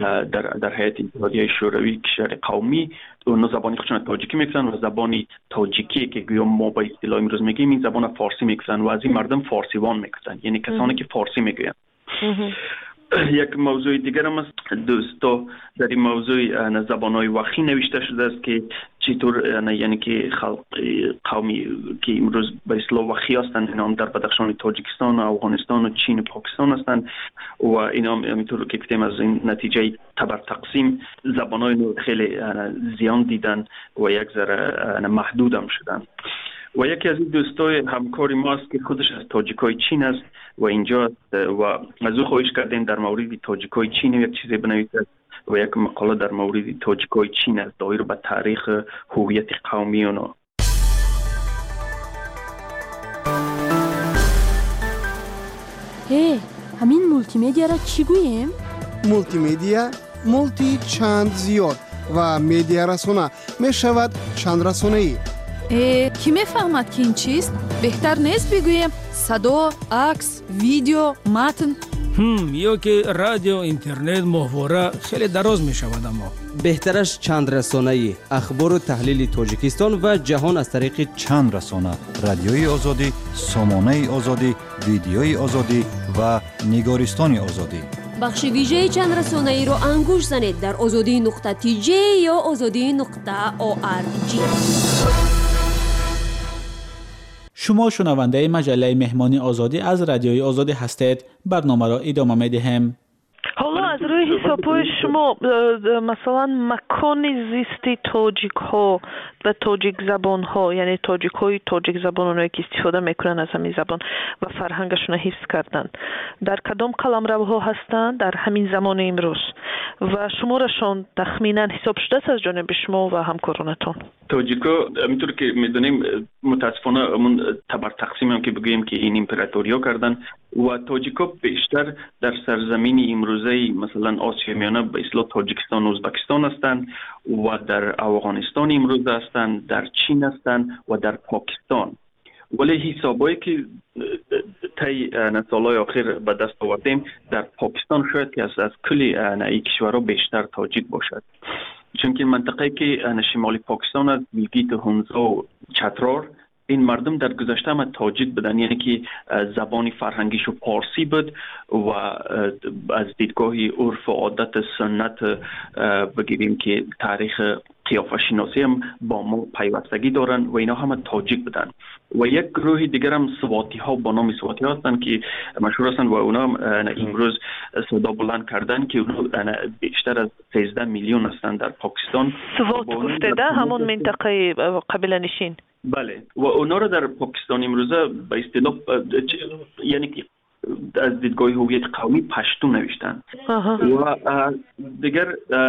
در هیئت اتحادیه شوروی کشور قومی اون زبانی خودشون تاجیکی میگفتن و زبانی تاجیکی که گویا ما با اصطلاح امروز میگیم این زبان فارسی میگفتن و از این مردم فارسیوان میگفتن یعنی کسانی که فارسی میگوین. یک موضوع دیگر هم است دوستا در این موضوع زبانهای وخی نوشته شده است که چطور یعنی که قومی که امروز به اصطلاح وخی هستند اینا هم در بدخشان تاجیکستان افغانستان و چین و پاکستان هستند و اینا هم همینطور که گفتیم از این نتیجه تبر تقسیم زبانهای خیلی زیان دیدن و یک ذره محدود هم شدن و یکی از این دوستای همکاری ما است که خودش از تاجیکای چین است و اینجا و از او خواهش کردیم در مورد تاجیکای چین یک چیزی بنویسد و یک مقاله در مورد تاجیکای چین است دایر به تاریخ هویت قومی اونا. همین مولتی مدیا را چی گوییم؟ مولتی مدیا مولتی چند زیاد و مدیا رسانه می شود چند رسانه‌ای. کی میفهمد که این چیست؟ بهتر نیست بگویم صدا، عکس، ویدیو، متن؟ یا که رادیو، اینترنت، ماهواره خیلی دراز می شود اما بهترش چند رسانه‌ای اخبار و تحلیل تاجیکستان و جهان از طریق چند رسانه رادیوی آزادی، سامانه آزادی، ویدیوی آزادی و نگارستان آزادی. بخش ویژه چند رسانه‌ای رو انگوش زنید در azadi.tj یا azadi.org. شما شنونده مجله مهمانی آزادی از رادیوی آزادی هستید. برنامه را ادامه می‌دهیم. حالا از روی حساب‌های شما مثلا مکان زیستی تاجیک ها و تاجیک زبان ها یعنی تاجیک های تاجیک زبان اونایی که استفاده میکنن از همین زبان و فرهنگشون حفظ کردن در کدام قلمروها هستند در همین زمان امروز و شمارشون تخمینا حساب شده از جانب شما و همکارانتون؟ تاجیکا همینطور که میدونیم متاسفانه همون تبر تقسیم هم که بگوییم که این امپراتوریا کردن و تاجیکا بیشتر در سرزمین امروزه مثلا آسیا میانه به اصطلاح تاجیکستان و ازبکستان هستند و در افغانستان امروز هستند در چین هستند و در پاکستان ولی حسابایی که طی سالهای اخیر به دست آوردیم در پاکستان شاید که از کلی این کشورها بیشتر تاجیک باشد چون که منطقه که شمالی پاکستان از گیلگیت و هنزا و چترار این مردم در گذشته هم تاجیک بودن، یعنی که زبان فرهنگیش پارسی بود و از دیدگاه عرف و عادت سنت بگیریم که تاریخ قیافه شناسی هم با ما پیوستگی دارن و اینا همه تاجیک بودن. و یک گروه دیگر هم سواتی ها با نام سواتی ها هستن که مشهور هستن و اونا امروز صدا بلند کردن که اونا بیشتر از 13 میلیون هستن در پاکستان. سوات گفته ده همون منطقه قبیله نشین. بله، و اونا رو در پاکستان امروزه به اصطلاح یعنی که از دیدگاه هویت قومی پشتون نوشتن. و دیگر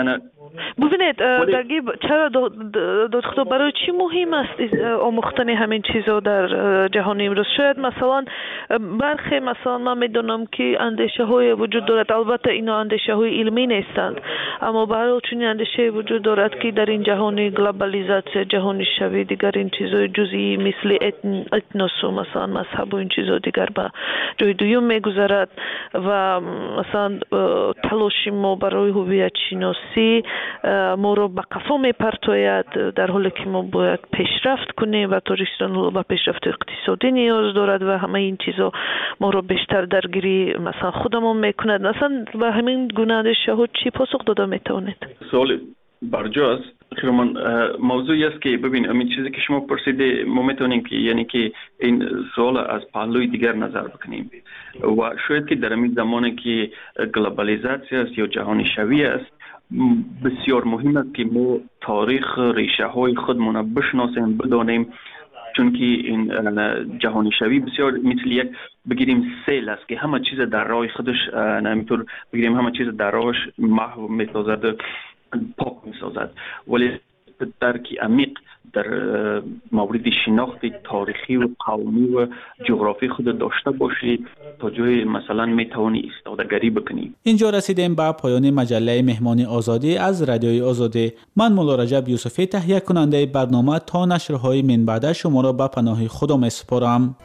ببینید چرا دکتر برای چی مهم است آموختن همین چیزا در جهان امروز؟ شاید مثلا برخی مثلا من میدونم که اندیشه های وجود دارد، البته اینا اندیشه های علمی نیستند، اما برای چون اندیشه وجود دارد که در این جهان گلوبالیزاسیون، جهان شوی، دیگر این چیزای جزئی مثل اتنوس و مثلا مذهب و این چیزا دیگر به جای دوم میگذارد و مثلا تلاش ما برای هویت شناسی ما رو به قفا میپرتاید، در حالی که ما باید پیشرفت کنیم و تاجیکستان به پیشرفت اقتصادی نیاز دارد و همه این چیزا ما رو بیشتر درگیری مثلا خودمون میکند. مثلا به همین گونه اندیشه ها چی پاسخ داده میتونید؟ سوال برجاست. خیرمان موضوعی است که ببین همین چیزی که شما پرسیده ما میتونیم که یعنی که این سوال از پهلوی دیگر نظر بکنیم و شاید که در این زمانی که گلوبالیزاسیون است یا جهانی شوی است بسیار مهم است که ما تاریخ ریشه های خودمون بشناسیم، بدانیم، چون که این جهانی شوی بسیار مثل یک بگیریم سیل است که همه چیز در راه خودش نمیتور بگیریم همه چیز در راهش محو میسازد، پاک میسازد، ولی درکی عمیق در مورد شناخت تاریخی و قومی و جغرافی خود داشته باشید تا جای مثلا میتوانی استادگری بکنی. اینجا رسیدیم به پایان مجله مهمان آزادی از رادیوی آزادی. من مولا رجب یوسفی تهیه کننده برنامه تا نشرهای من بعد شما را به پناه خدا میسپارم.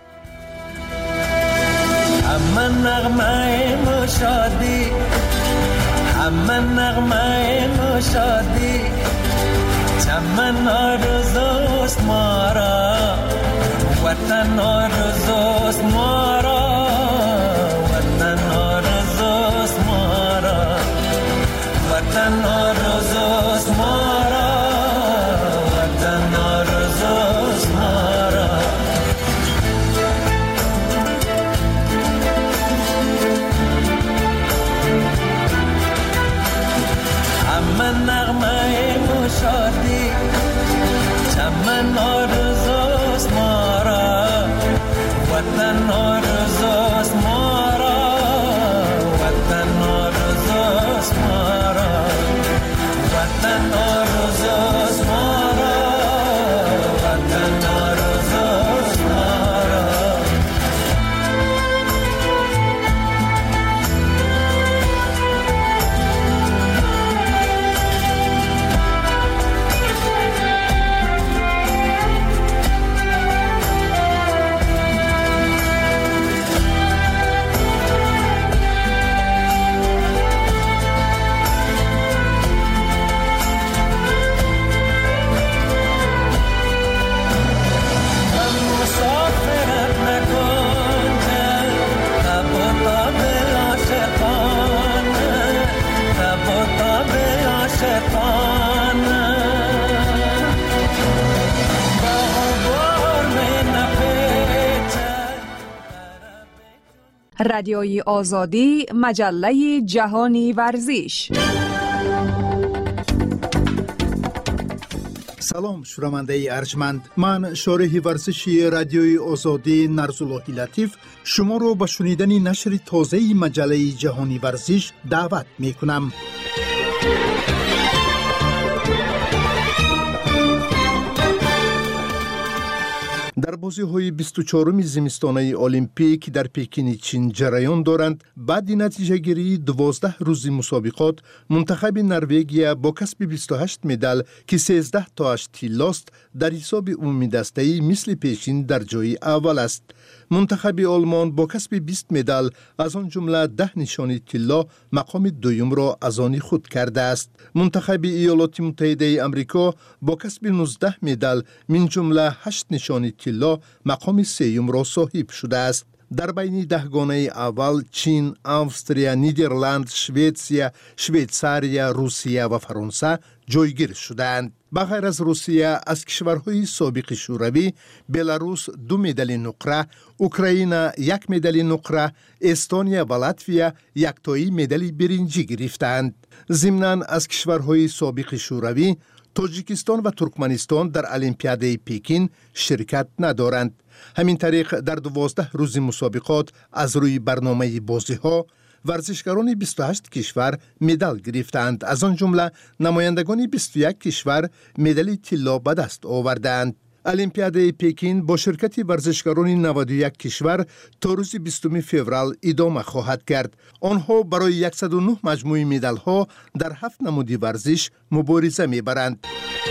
همه نغمه مشادی، همه نغمه مشادی، چمن آرزوست ما را، وطن آرزوست ما را، وطن آرزوست ما را، وطن آرزوست ما را، وطن آرزوست ما را. همه نغمه مشادی، چمن آرزوست ما را، وطن آرزوست ما را، وطن آرزوست ما را، وطن آرزوست ما را، وطن آرزوست ما را. رادیوی آزادی، مجله جهانی ورزش. سلام شنونده ارجمند، من شارح ورزشی رادیوی آزادی نرزاللهی لطیف شما رو به شنیدن نشر تازه مجله جهانی ورزش دعوت می کنم. در بازی‌های 24 زمستانه المپیک در پکین چین جریان دارند. بعد نتیجه گیری 12 روز مسابقات، منتخب نروژ با کسب 28 مدال که 13 تاش طلاست در حساب عمومی دسته‌ای مثل پیشین در جای اول است. منتخب آلمان با کسب 20 مدال از آن جمله 10 نشانی طلا مقام دوم را از آن خود کرده است. منتخب ایالات متحده آمریکا با کسب 19 مدال من جمله 8 نشانی طلا مقام سوم را صاحب شده است. در بین 10 گانه اول چین، استرالیا، نیدرلند، شویتسیا، شویتساریا، روسیه و فرانسه جایگیر شدند. بغیر از روسیه از کشورهای سابق شوروی بلاروس 2 مدال نقره، اوکراین 1 مدال نقره، استونیا و لاتویا یک تایی مدال برنجی گرفتند. ضمناً از کشورهای سابق شوروی تاجیکستان و ترکمنستان در المپیاد پکین شرکت ندارند. همین طریق در 12 روز مسابقات از روی برنامه بازی‌ها ورزشکاران 28 کشور مدال گرفتند. از آن جمله نمایندگان 21 کشور مدال طلا به دست آوردند. المپیاد پکین با شرکت ورزشکاران 91 کشور تا روز 20 فوریه ادامه خواهد کرد. آنها برای 109 مجموعه مدال‌ها در 7 نمود ورزش مبارزه می‌برند.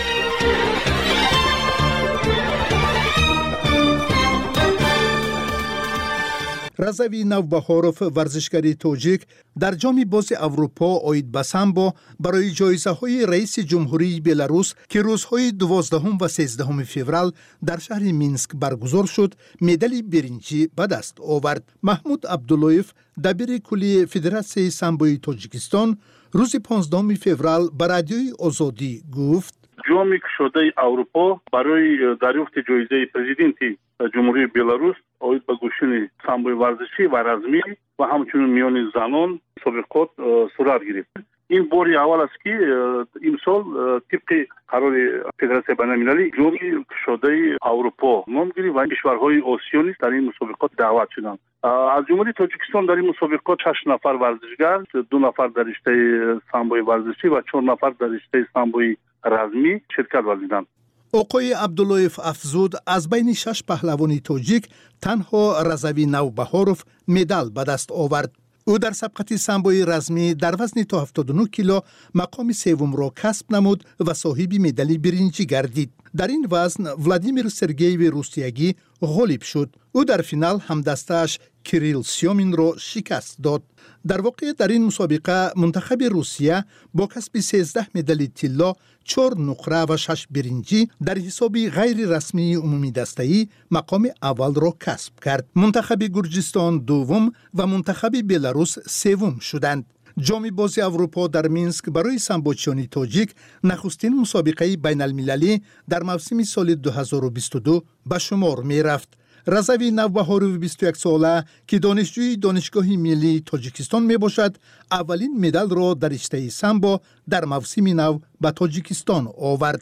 رضوی نوبهاروف ورزشکار تاجیک در جام باز اروپا آید به سامبو برای جایزه های رئیس جمهوری بلاروس که روزهای 12 و 13 فوریه در شهر مینسک برگزار شد مدال برنجی به دست آورد. محمود عبداللهیف دبیر کلی فدراسیون سامبوی تاجیکستان روز 15 فوریه به رادیوی آزادی گفت جامی که شده اروپا برای دریافت جایزه پرزیدنتی جمهوری بلاروس آید به گوشین سامبوی ورزشی و رزمی و همچنین میان زنان مسابقات صورت گرفت. این باری اول است که امسال طبق قرار فدراسیون بین‌المللی جامی شده اروپا نام گرفت و کشورهای آسیا نیز در این مسابقات دعوت شدند. از جمهوری تاجیکستان در این مسابقات 6 نفر ورزشگر، 2 نفر در رشته سامبوی ورزشی و 4 نفر در رشته سامبوی رزمی شرکت ورزیدند. آقای عبداللهیف افزود از بین 6 پهلوان تاجیک تنها رضوی نوبهاروف مدال به دست آورد. او در سبقت سامبوی رزمی در وزن تا 79 کیلو مقام سوم را کسب نمود و صاحب مدال برنجی گردید. در این وزن ولادیمیر سرگیوی روسیگی غالب شد. او در فینال همدستش کریل سیومین را شکست داد. در واقع در این مسابقه منتخب روسیه با کسب 13 مدال طلا، 4 نقره و 6 برنجی در حساب غیر رسمی عمومی دسته‌ای مقام اول را کسب کرد. منتخب گرجستان دوم و منتخب بلاروس سوم شدند. جام باز اروپا در مینسک برای سامبوچیان تاجیک نخستین مسابقه بین المللی در موسم سال 2022 به شمار می رفت. رضوی نوبهاروف 21 ساله که دانشجوی دانشگاه ملی تاجیکستان می باشد اولین مدال را در رشته سامبو در موسم نو به تاجیکستان آورد.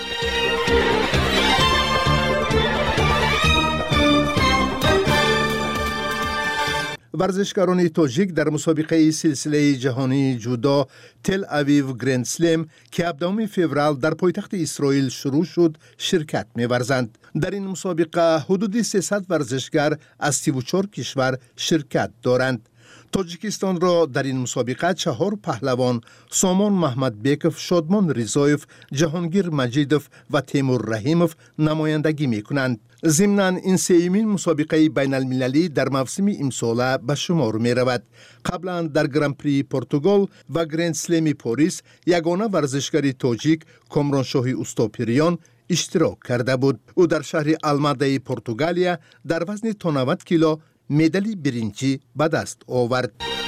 ورزشکاران تاجیک در مسابقه سلسله جهانی جودو تل اویو گرند سلم که 17 فوریه در پایتخت اسرائیل شروع شد شرکت می‌ورزند. در این مسابقه حدود 300 ورزشگر از 34 کشور شرکت دارند. تاجیکستان را در این مسابقه 4 پهلوان سامان محمد بیکوف، شادمان رضایف، جهانگیر مجیدوف و تیمور رحیموف نمایندگی می‌کنند. ضمناً این سومین مسابقه بین المللی در موسم امسال به شمار می رود. قبلا در گرانپری پرتغال و گرند سلم پاریس یگانه ورزشکار تاجیک کامرانشاه اوستاپیریان اشتراک کرده بود. او در شهر الماده پرتغالیا در وزن تا 90 کیلو مدال برنجی به دست آورد.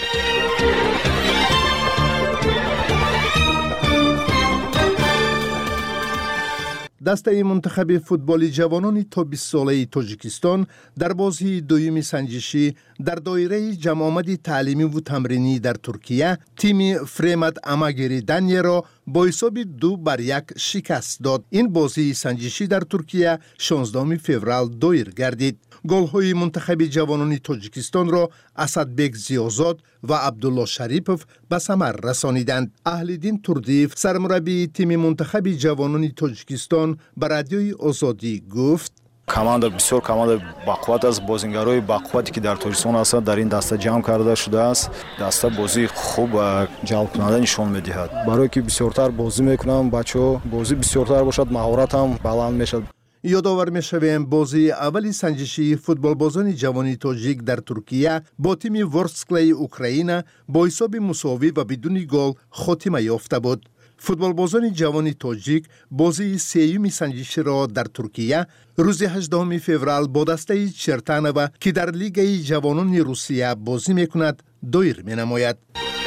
دسته منتخب فوتبال جوانان تا 20 ساله تاجیکستان در بازی دوم سنجشی در دایره جمع آمد تعلیمی و تمرینی در ترکیه تیم فرمد اماگیری دنیه را با حساب 2-1 شکست داد. این بازی سنجشی در ترکیه 16 فوریه دایر گردید. گل‌های منتخب جوانان تاجیکستان را اسدبک زیازاد و عبدالله شریپوف به ثمر رسانیدند. اهل‌دین تردیف سرمربی تیم منتخب جوانان تاجیکستان به رادیوی آزادی گفت команда بسیار команда бақувват аст. бозингарои бақуввате ки дар тоҷикистон ҳастанд дар ин даста ҷамъ карда шудааст. даста бозии хуб ва ҷалбкунанда нишон медиҳад. барое ки бисёртар бозӣ мекунанд бачаҳо бозӣ бисёртар бошад маҳорат ҳам баланд мешавад. یادآور می‌شویم بازی اولی سنجشی فوتبالبازان جوان تاجیک در ترکیه با تیم ورسکلای اوکراین با حساب مساوی و بدون گل خاتمه یافته بود. فوتبالبازان جوان تاجیک بازی سیوم سنجشی را در ترکیه روز 18 فوریه با دسته چرتانوو که در لیگ جوانان روسیه بازی می‌کند دایر می‌نماید.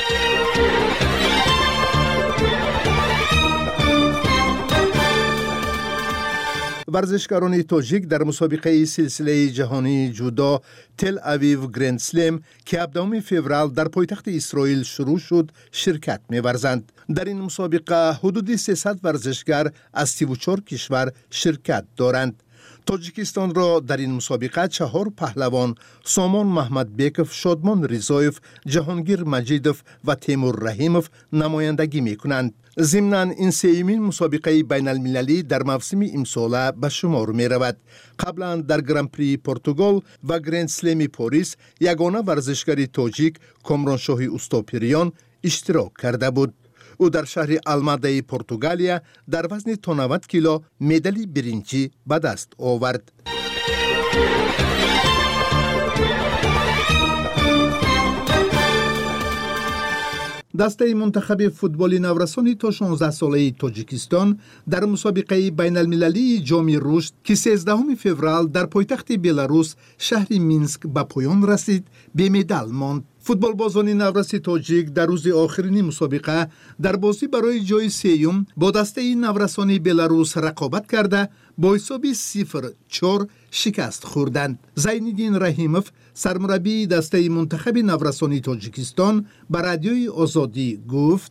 ورزشکاران تاجیک در مسابقه سلسله جهانی جودو تل اویو گرند سلم که 17 فوریه در پایتخت اسرائیل شروع شد شرکت می‌ورزند. در این مسابقه حدود 300 ورزشکار از 34 کشور شرکت دارند. تاجیکستان را در این مسابقه 4 پهلوان سامان محمد بیکوف، شادمان رضایف، جهانگیر مجیدوف و تیمور رحیموف نمایندگی می‌کنند. ضمناً این سیمین مسابقه بین المللی در موسم امسال به شمار می رود. قبلا در گرانپری پرتغال و گرند سلم پاریس یگانه ورزشکار تاجیک کامرانشاه اوستاپیریان اشتراک کرده بود. او در شهر الماده پرتغالیا در وزن تا 90 کیلو مدال برنجی به دست آورد. دسته منتخب فوتبال نورسانی تا 16 ساله تاجیکستان در مسابقه بین المللی جام رشد که 13 فوریه در پایتخت بلاروس شهر مینسک به پایان رسید به مدال ماند. فوتبالبازان نورس تاجیک در روز آخرین مسابقه در بازی برای جای سیوم با دسته نورسان بلاروس رقابت کرده با حساب 0-4 شکست خوردند. زینالدین رحیموف سرمربی دسته منتخب نورسان تاجیکستان به رادیوی آزادی گفت: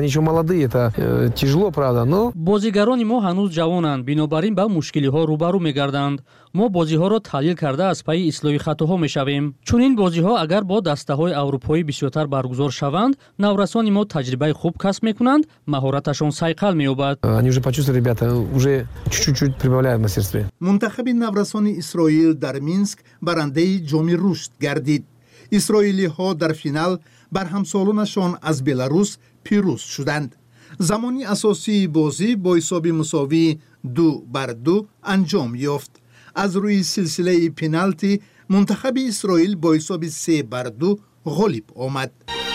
бозигарони мо ҳанӯз ҷавонанд, бинобар ин ба мушкилиҳо рӯбарӯ мегарданд. мо бозиҳоро таҳлил карда аз пайи ислоҳи хатоҳо мешавем. чунин бозиҳо агар бо дастаҳои аврупоӣ бисёртар баргузор шаванд, наврасони мо таҷрибаи хуб касб мекунанд, маҳораташон сайқал меёбад. منتخب نورسان اسرائیل در مینسک برنده جام رشد گردید. اسرائیلی ها در فینال بر همسالانشان از بلاروس پیروز شدند. زمانی اساسی بازی با حساب مساوی 2-2 انجام یافت. از روی سلسله پنالتی منتخب اسرائیل با حساب 3-2 غالب آمد.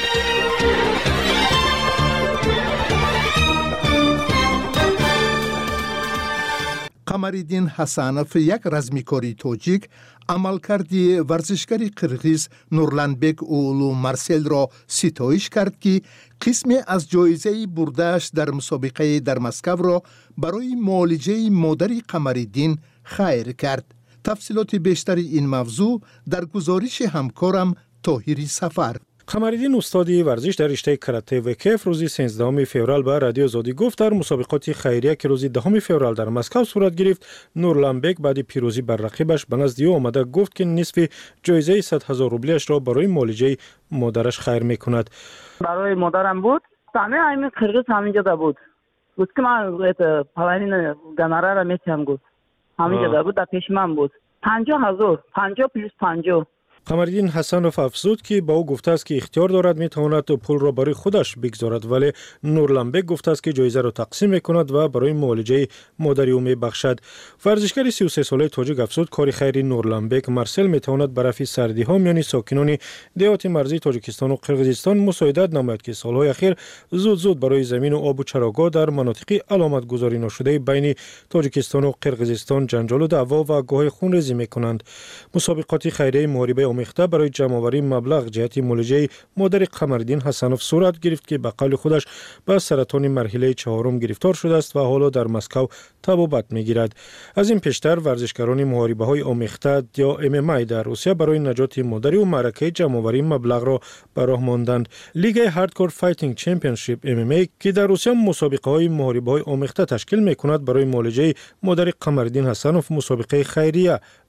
قمرالدین حسنوف یک رزمیکاری تاجیک عملکرد ورزشکار قرغیز نورلانبک اولو مارسل را ستایش کرد که قسمی از جایزه برده‌اش در مسابقه در مسکو را برای معالجه مادر قمرالدین خیر کرد. تفصیلات بیشتر این موضوع در گزارش همکارم طاهری سفر. قمرالدین استادی ورزش در رشته کاراته و کیف روز 13 فوریه به رادیو آزادی گفت در مسابقات خیریه که روز 10 فوریه در مسکو صورت گرفت، نورلانبک بعد پیروزی بر رقیبش به نزد او آمده گفت که نصف جایزه 100,000 روبلیش را برای معالجه مادرش خیر میکند. برای مادرم بود، همه همین قرغیز همینجا بود. گفت که من پلانین گناره را میتونم گفت. همینجا بود، در پیش من بود. 50,000 50 پلیس 50. قمرالدین حسنوف افزود که با او گفته است که اختیار دارد میتواند پول را برای خودش بگذارد، ولی نورلانبک گفته است که جایزه را تقسیم میکند و برای معالجه مادر او میبخشد. ورزشکار 33 ساله تاجیک افزود کار خیری نورلانبک مارسل میتواند برای رفع سردی ها میان ساکنان دهات مرزی تاجیکستان و قرغیزستان مساعدت نماید که سالهای اخیر زود برای زمین و آب و چراگاه در مناطق علامت گذاری نشده بین تاجیکستان و قرغیزستان جنجال و دعوا و گاه خونریزی میکنند. مسابقات خیریه محاربه آمیخته برای جمع‌آوری مبلغ جهت معالجه مادر قمرالدین حسنوف صورت گرفت که به قول خودش به سرطان مرحله 4 گرفتار شده است و حالا در مسکو طبابت میگیرد. از این پیشتر ورزشکاران محاربه‌های آمیخته یا MMA در روسیه برای نجات مادر و معرکه جمع‌آوری مبلغ را به راه ماندند. لیگ هاردکور فایتینگ چمپیونشیپ MMA که در روسیه مسابقه‌های محاربه‌های آمیخته تشکیل می‌کند برای معالجه مادر قمرالدین حسنوف مسابقه خیریه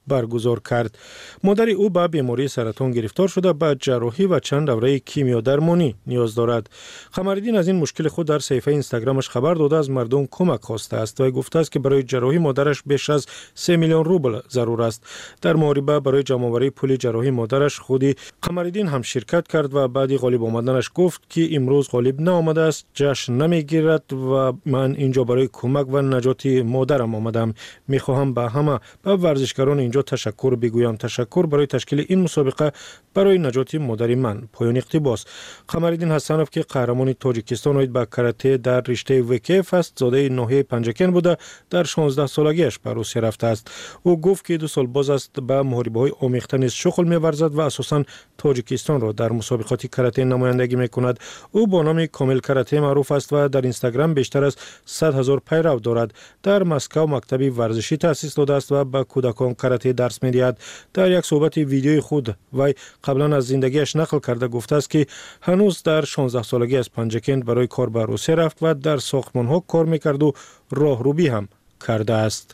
برگزار کرد. مادر او به بیماری سرطان گرفتار شده، به جراحی و چند دوره کیمیادرمانی نیاز دارد. قمرالدین از این مشکل خود در صفحه اینستاگرامش خبر داده از مردم کمک خواسته است و گفته است که برای جراحی مادرش بیش از 3 میلیون روبل ضرور است. در محاربه برای جمع‌آوری پول جراحی مادرش خودی قمرالدین هم شرکت کرد و بعد غالب آمدنش گفت که امروز غالب نآمده است، جشن نمیگیرد و من اینجا برای کمک و نجات مادرم آمدم. میخواهم به همه به ورزشکاران اینجا تشکر بگویم. تشکر برای تشکیل این مسابقه برای نجات مادر من. پایان اقتباس. قمرالدین حسنوف که قهرمان تاجیکستان بود به کاراته در رشته وکف است، زاده ناحیه پنجکن بوده، در 16 سالگیش به روسیه رفته است. او گفت که 2 سال باز است به محاربه‌های آمیخته نیز شغل می‌ورزد و اساساً تاجیکستان را در مسابقات کاراته نمایندگی می‌کند. او با نام کامل کاراته معروف است و در اینستاگرام بیشتر از 100,000 پیرو دارد. در مسکو مکتبی ورزشی تأسیس داده است و به کودکان کاراته درس می‌دهد. در یک صحبت ویدیویی خود وی قبلا از زندگیش نقل کرده گفته است که هنوز در 16 سالگی از پنجکند برای کار به روسیه رفت و در ساختمان‌ها کار می‌کرد و راهروبی هم کرده است.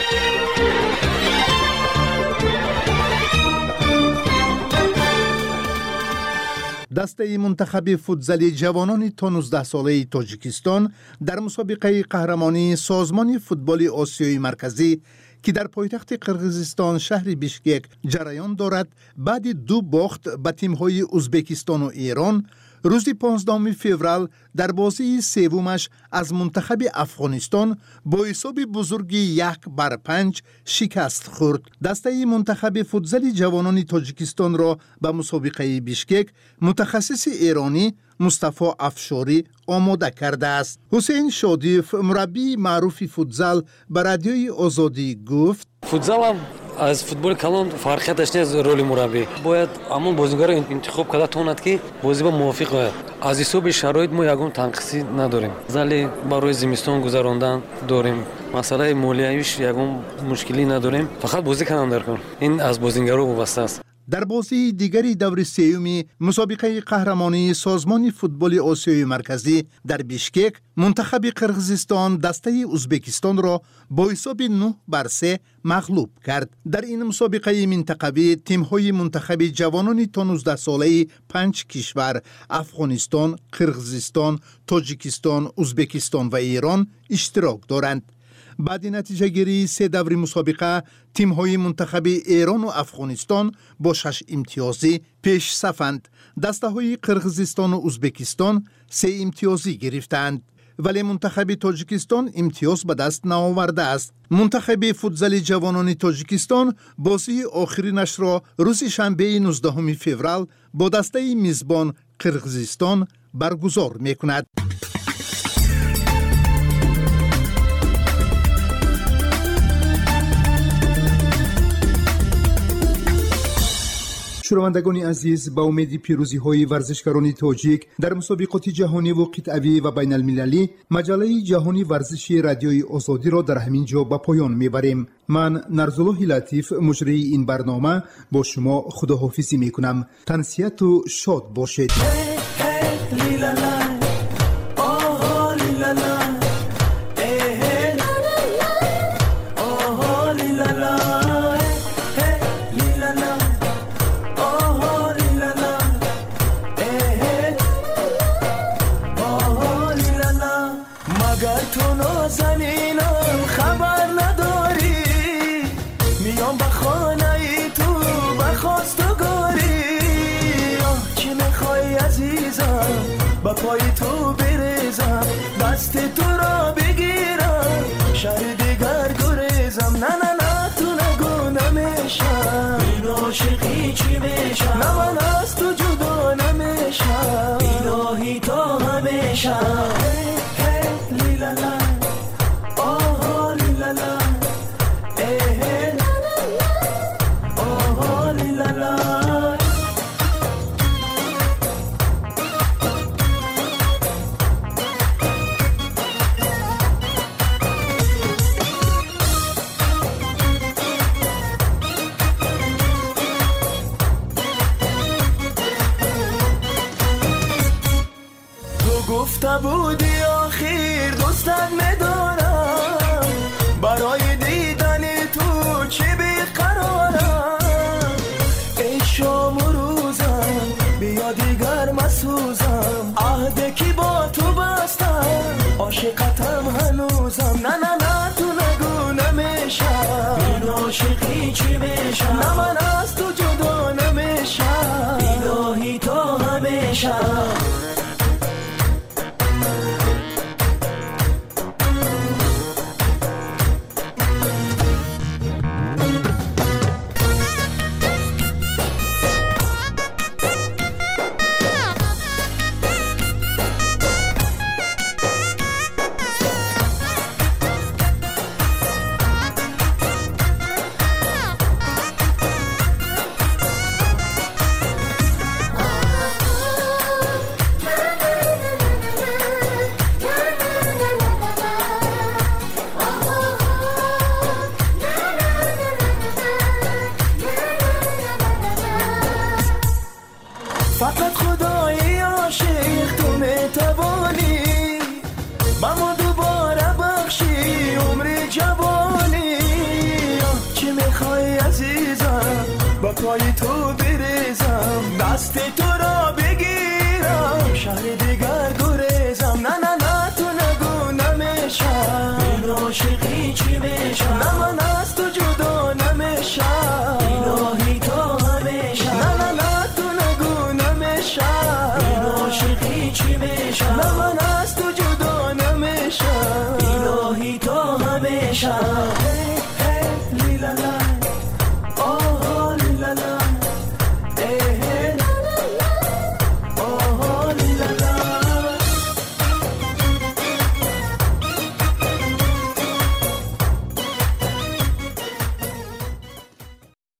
دسته منتخب فوتزال جوانان تا 19 ساله تاجیکستان در مسابقه قهرمانی سازمان فوتبال آسیای مرکزی که در پایتخت قرقیزستان شهر بیشکک جریان دارد، بعد 2 باخت به تیم‌های ازبکستان و ایران روز 15 فوریه در بازی سومش از منتخب افغانستان با حساب بزرگی 1-5 شکست خورد. دسته منتخب فوتزال جوانان تاجیکستان را به مسابقه بیشکک متخصص ایرانی مصطفی افشاری آماده کرده است. حسین شادیف مربی معروف فوتزال به رادیوی آزادی گفت: فوتزال از فوتبال کلان فرقیتش نیست. رول مربی باید همون بازیگر را انتخاب کرده تواند که بازی با موافق باید. از حساب شرایط ما یگان تنقیصی نداریم. زلی برای زمستان گذراندن داریم. مسئله مالیاییش یگان مشکلی نداریم. فقط بازی کنن در کن. این از بازیگرا وابسته است. در بازی دیگری دور سوم مسابقه قهرمانی سازمان فوتبال آسیای مرکزی در بیشکک منتخب قرقیزستان دسته ازبکستان را با حساب 9-3 مغلوب کرد. در این مسابقه منطقوی تیم‌های منتخب جوانان تا 19 ساله 5 کشور افغانستان، قرقیزستان، تاجیکستان، ازبکستان و ایران اشتراک دارند. بعد نتیجه گیری 3 دور مسابقه تیم‌های منتخب ایران و افغانستان با 6 امتیازی پیش صفند. دسته‌های قرقیزستان و ازبکستان 3 امتیازی گرفتند، ولی منتخب تاجیکستان امتیاز به دست نآورده است. منتخب فوتزال جوانان تاجیکستان بازی آخرینش را روز شنبه 19 فوریه با دسته میزبان قرقیزستان برگزار می‌کند. شنوندگان عزیز، با امید پیروزی های ورزشکاران تاجیک در مسابقات جهانی و قطعی و بین المللی، مجله جهانی ورزشی رادیوی آزادی را در همین جا به پایان میبریم. من نرزالله لطیف مجری این برنامه با شما خداحافظی میکنم. تنسیت و شاد باشید. با پای تو بریزم، دست تو را بگیرم، شهر دیگر گریزم. نه نه نه تو نگو نمیشم، این عاشقی چی میشم، نه من از تو جدا نمیشم، الهی تا همیشم. هی لیلالا آها لیلالا آها لیلالا. گفته بودی آخر دوستت میدارم، برای دیدن تو چه بیقرار عاشقی چی میشه نه من از تو جدا نمیشم الهی تو همیشه فقط خدای عاشق تو میتوانی با ما دوباره بخشی عمر جوانی چی میخوای عزیزم با پای تو بریزم دست تو را بگیرم شهر دیگر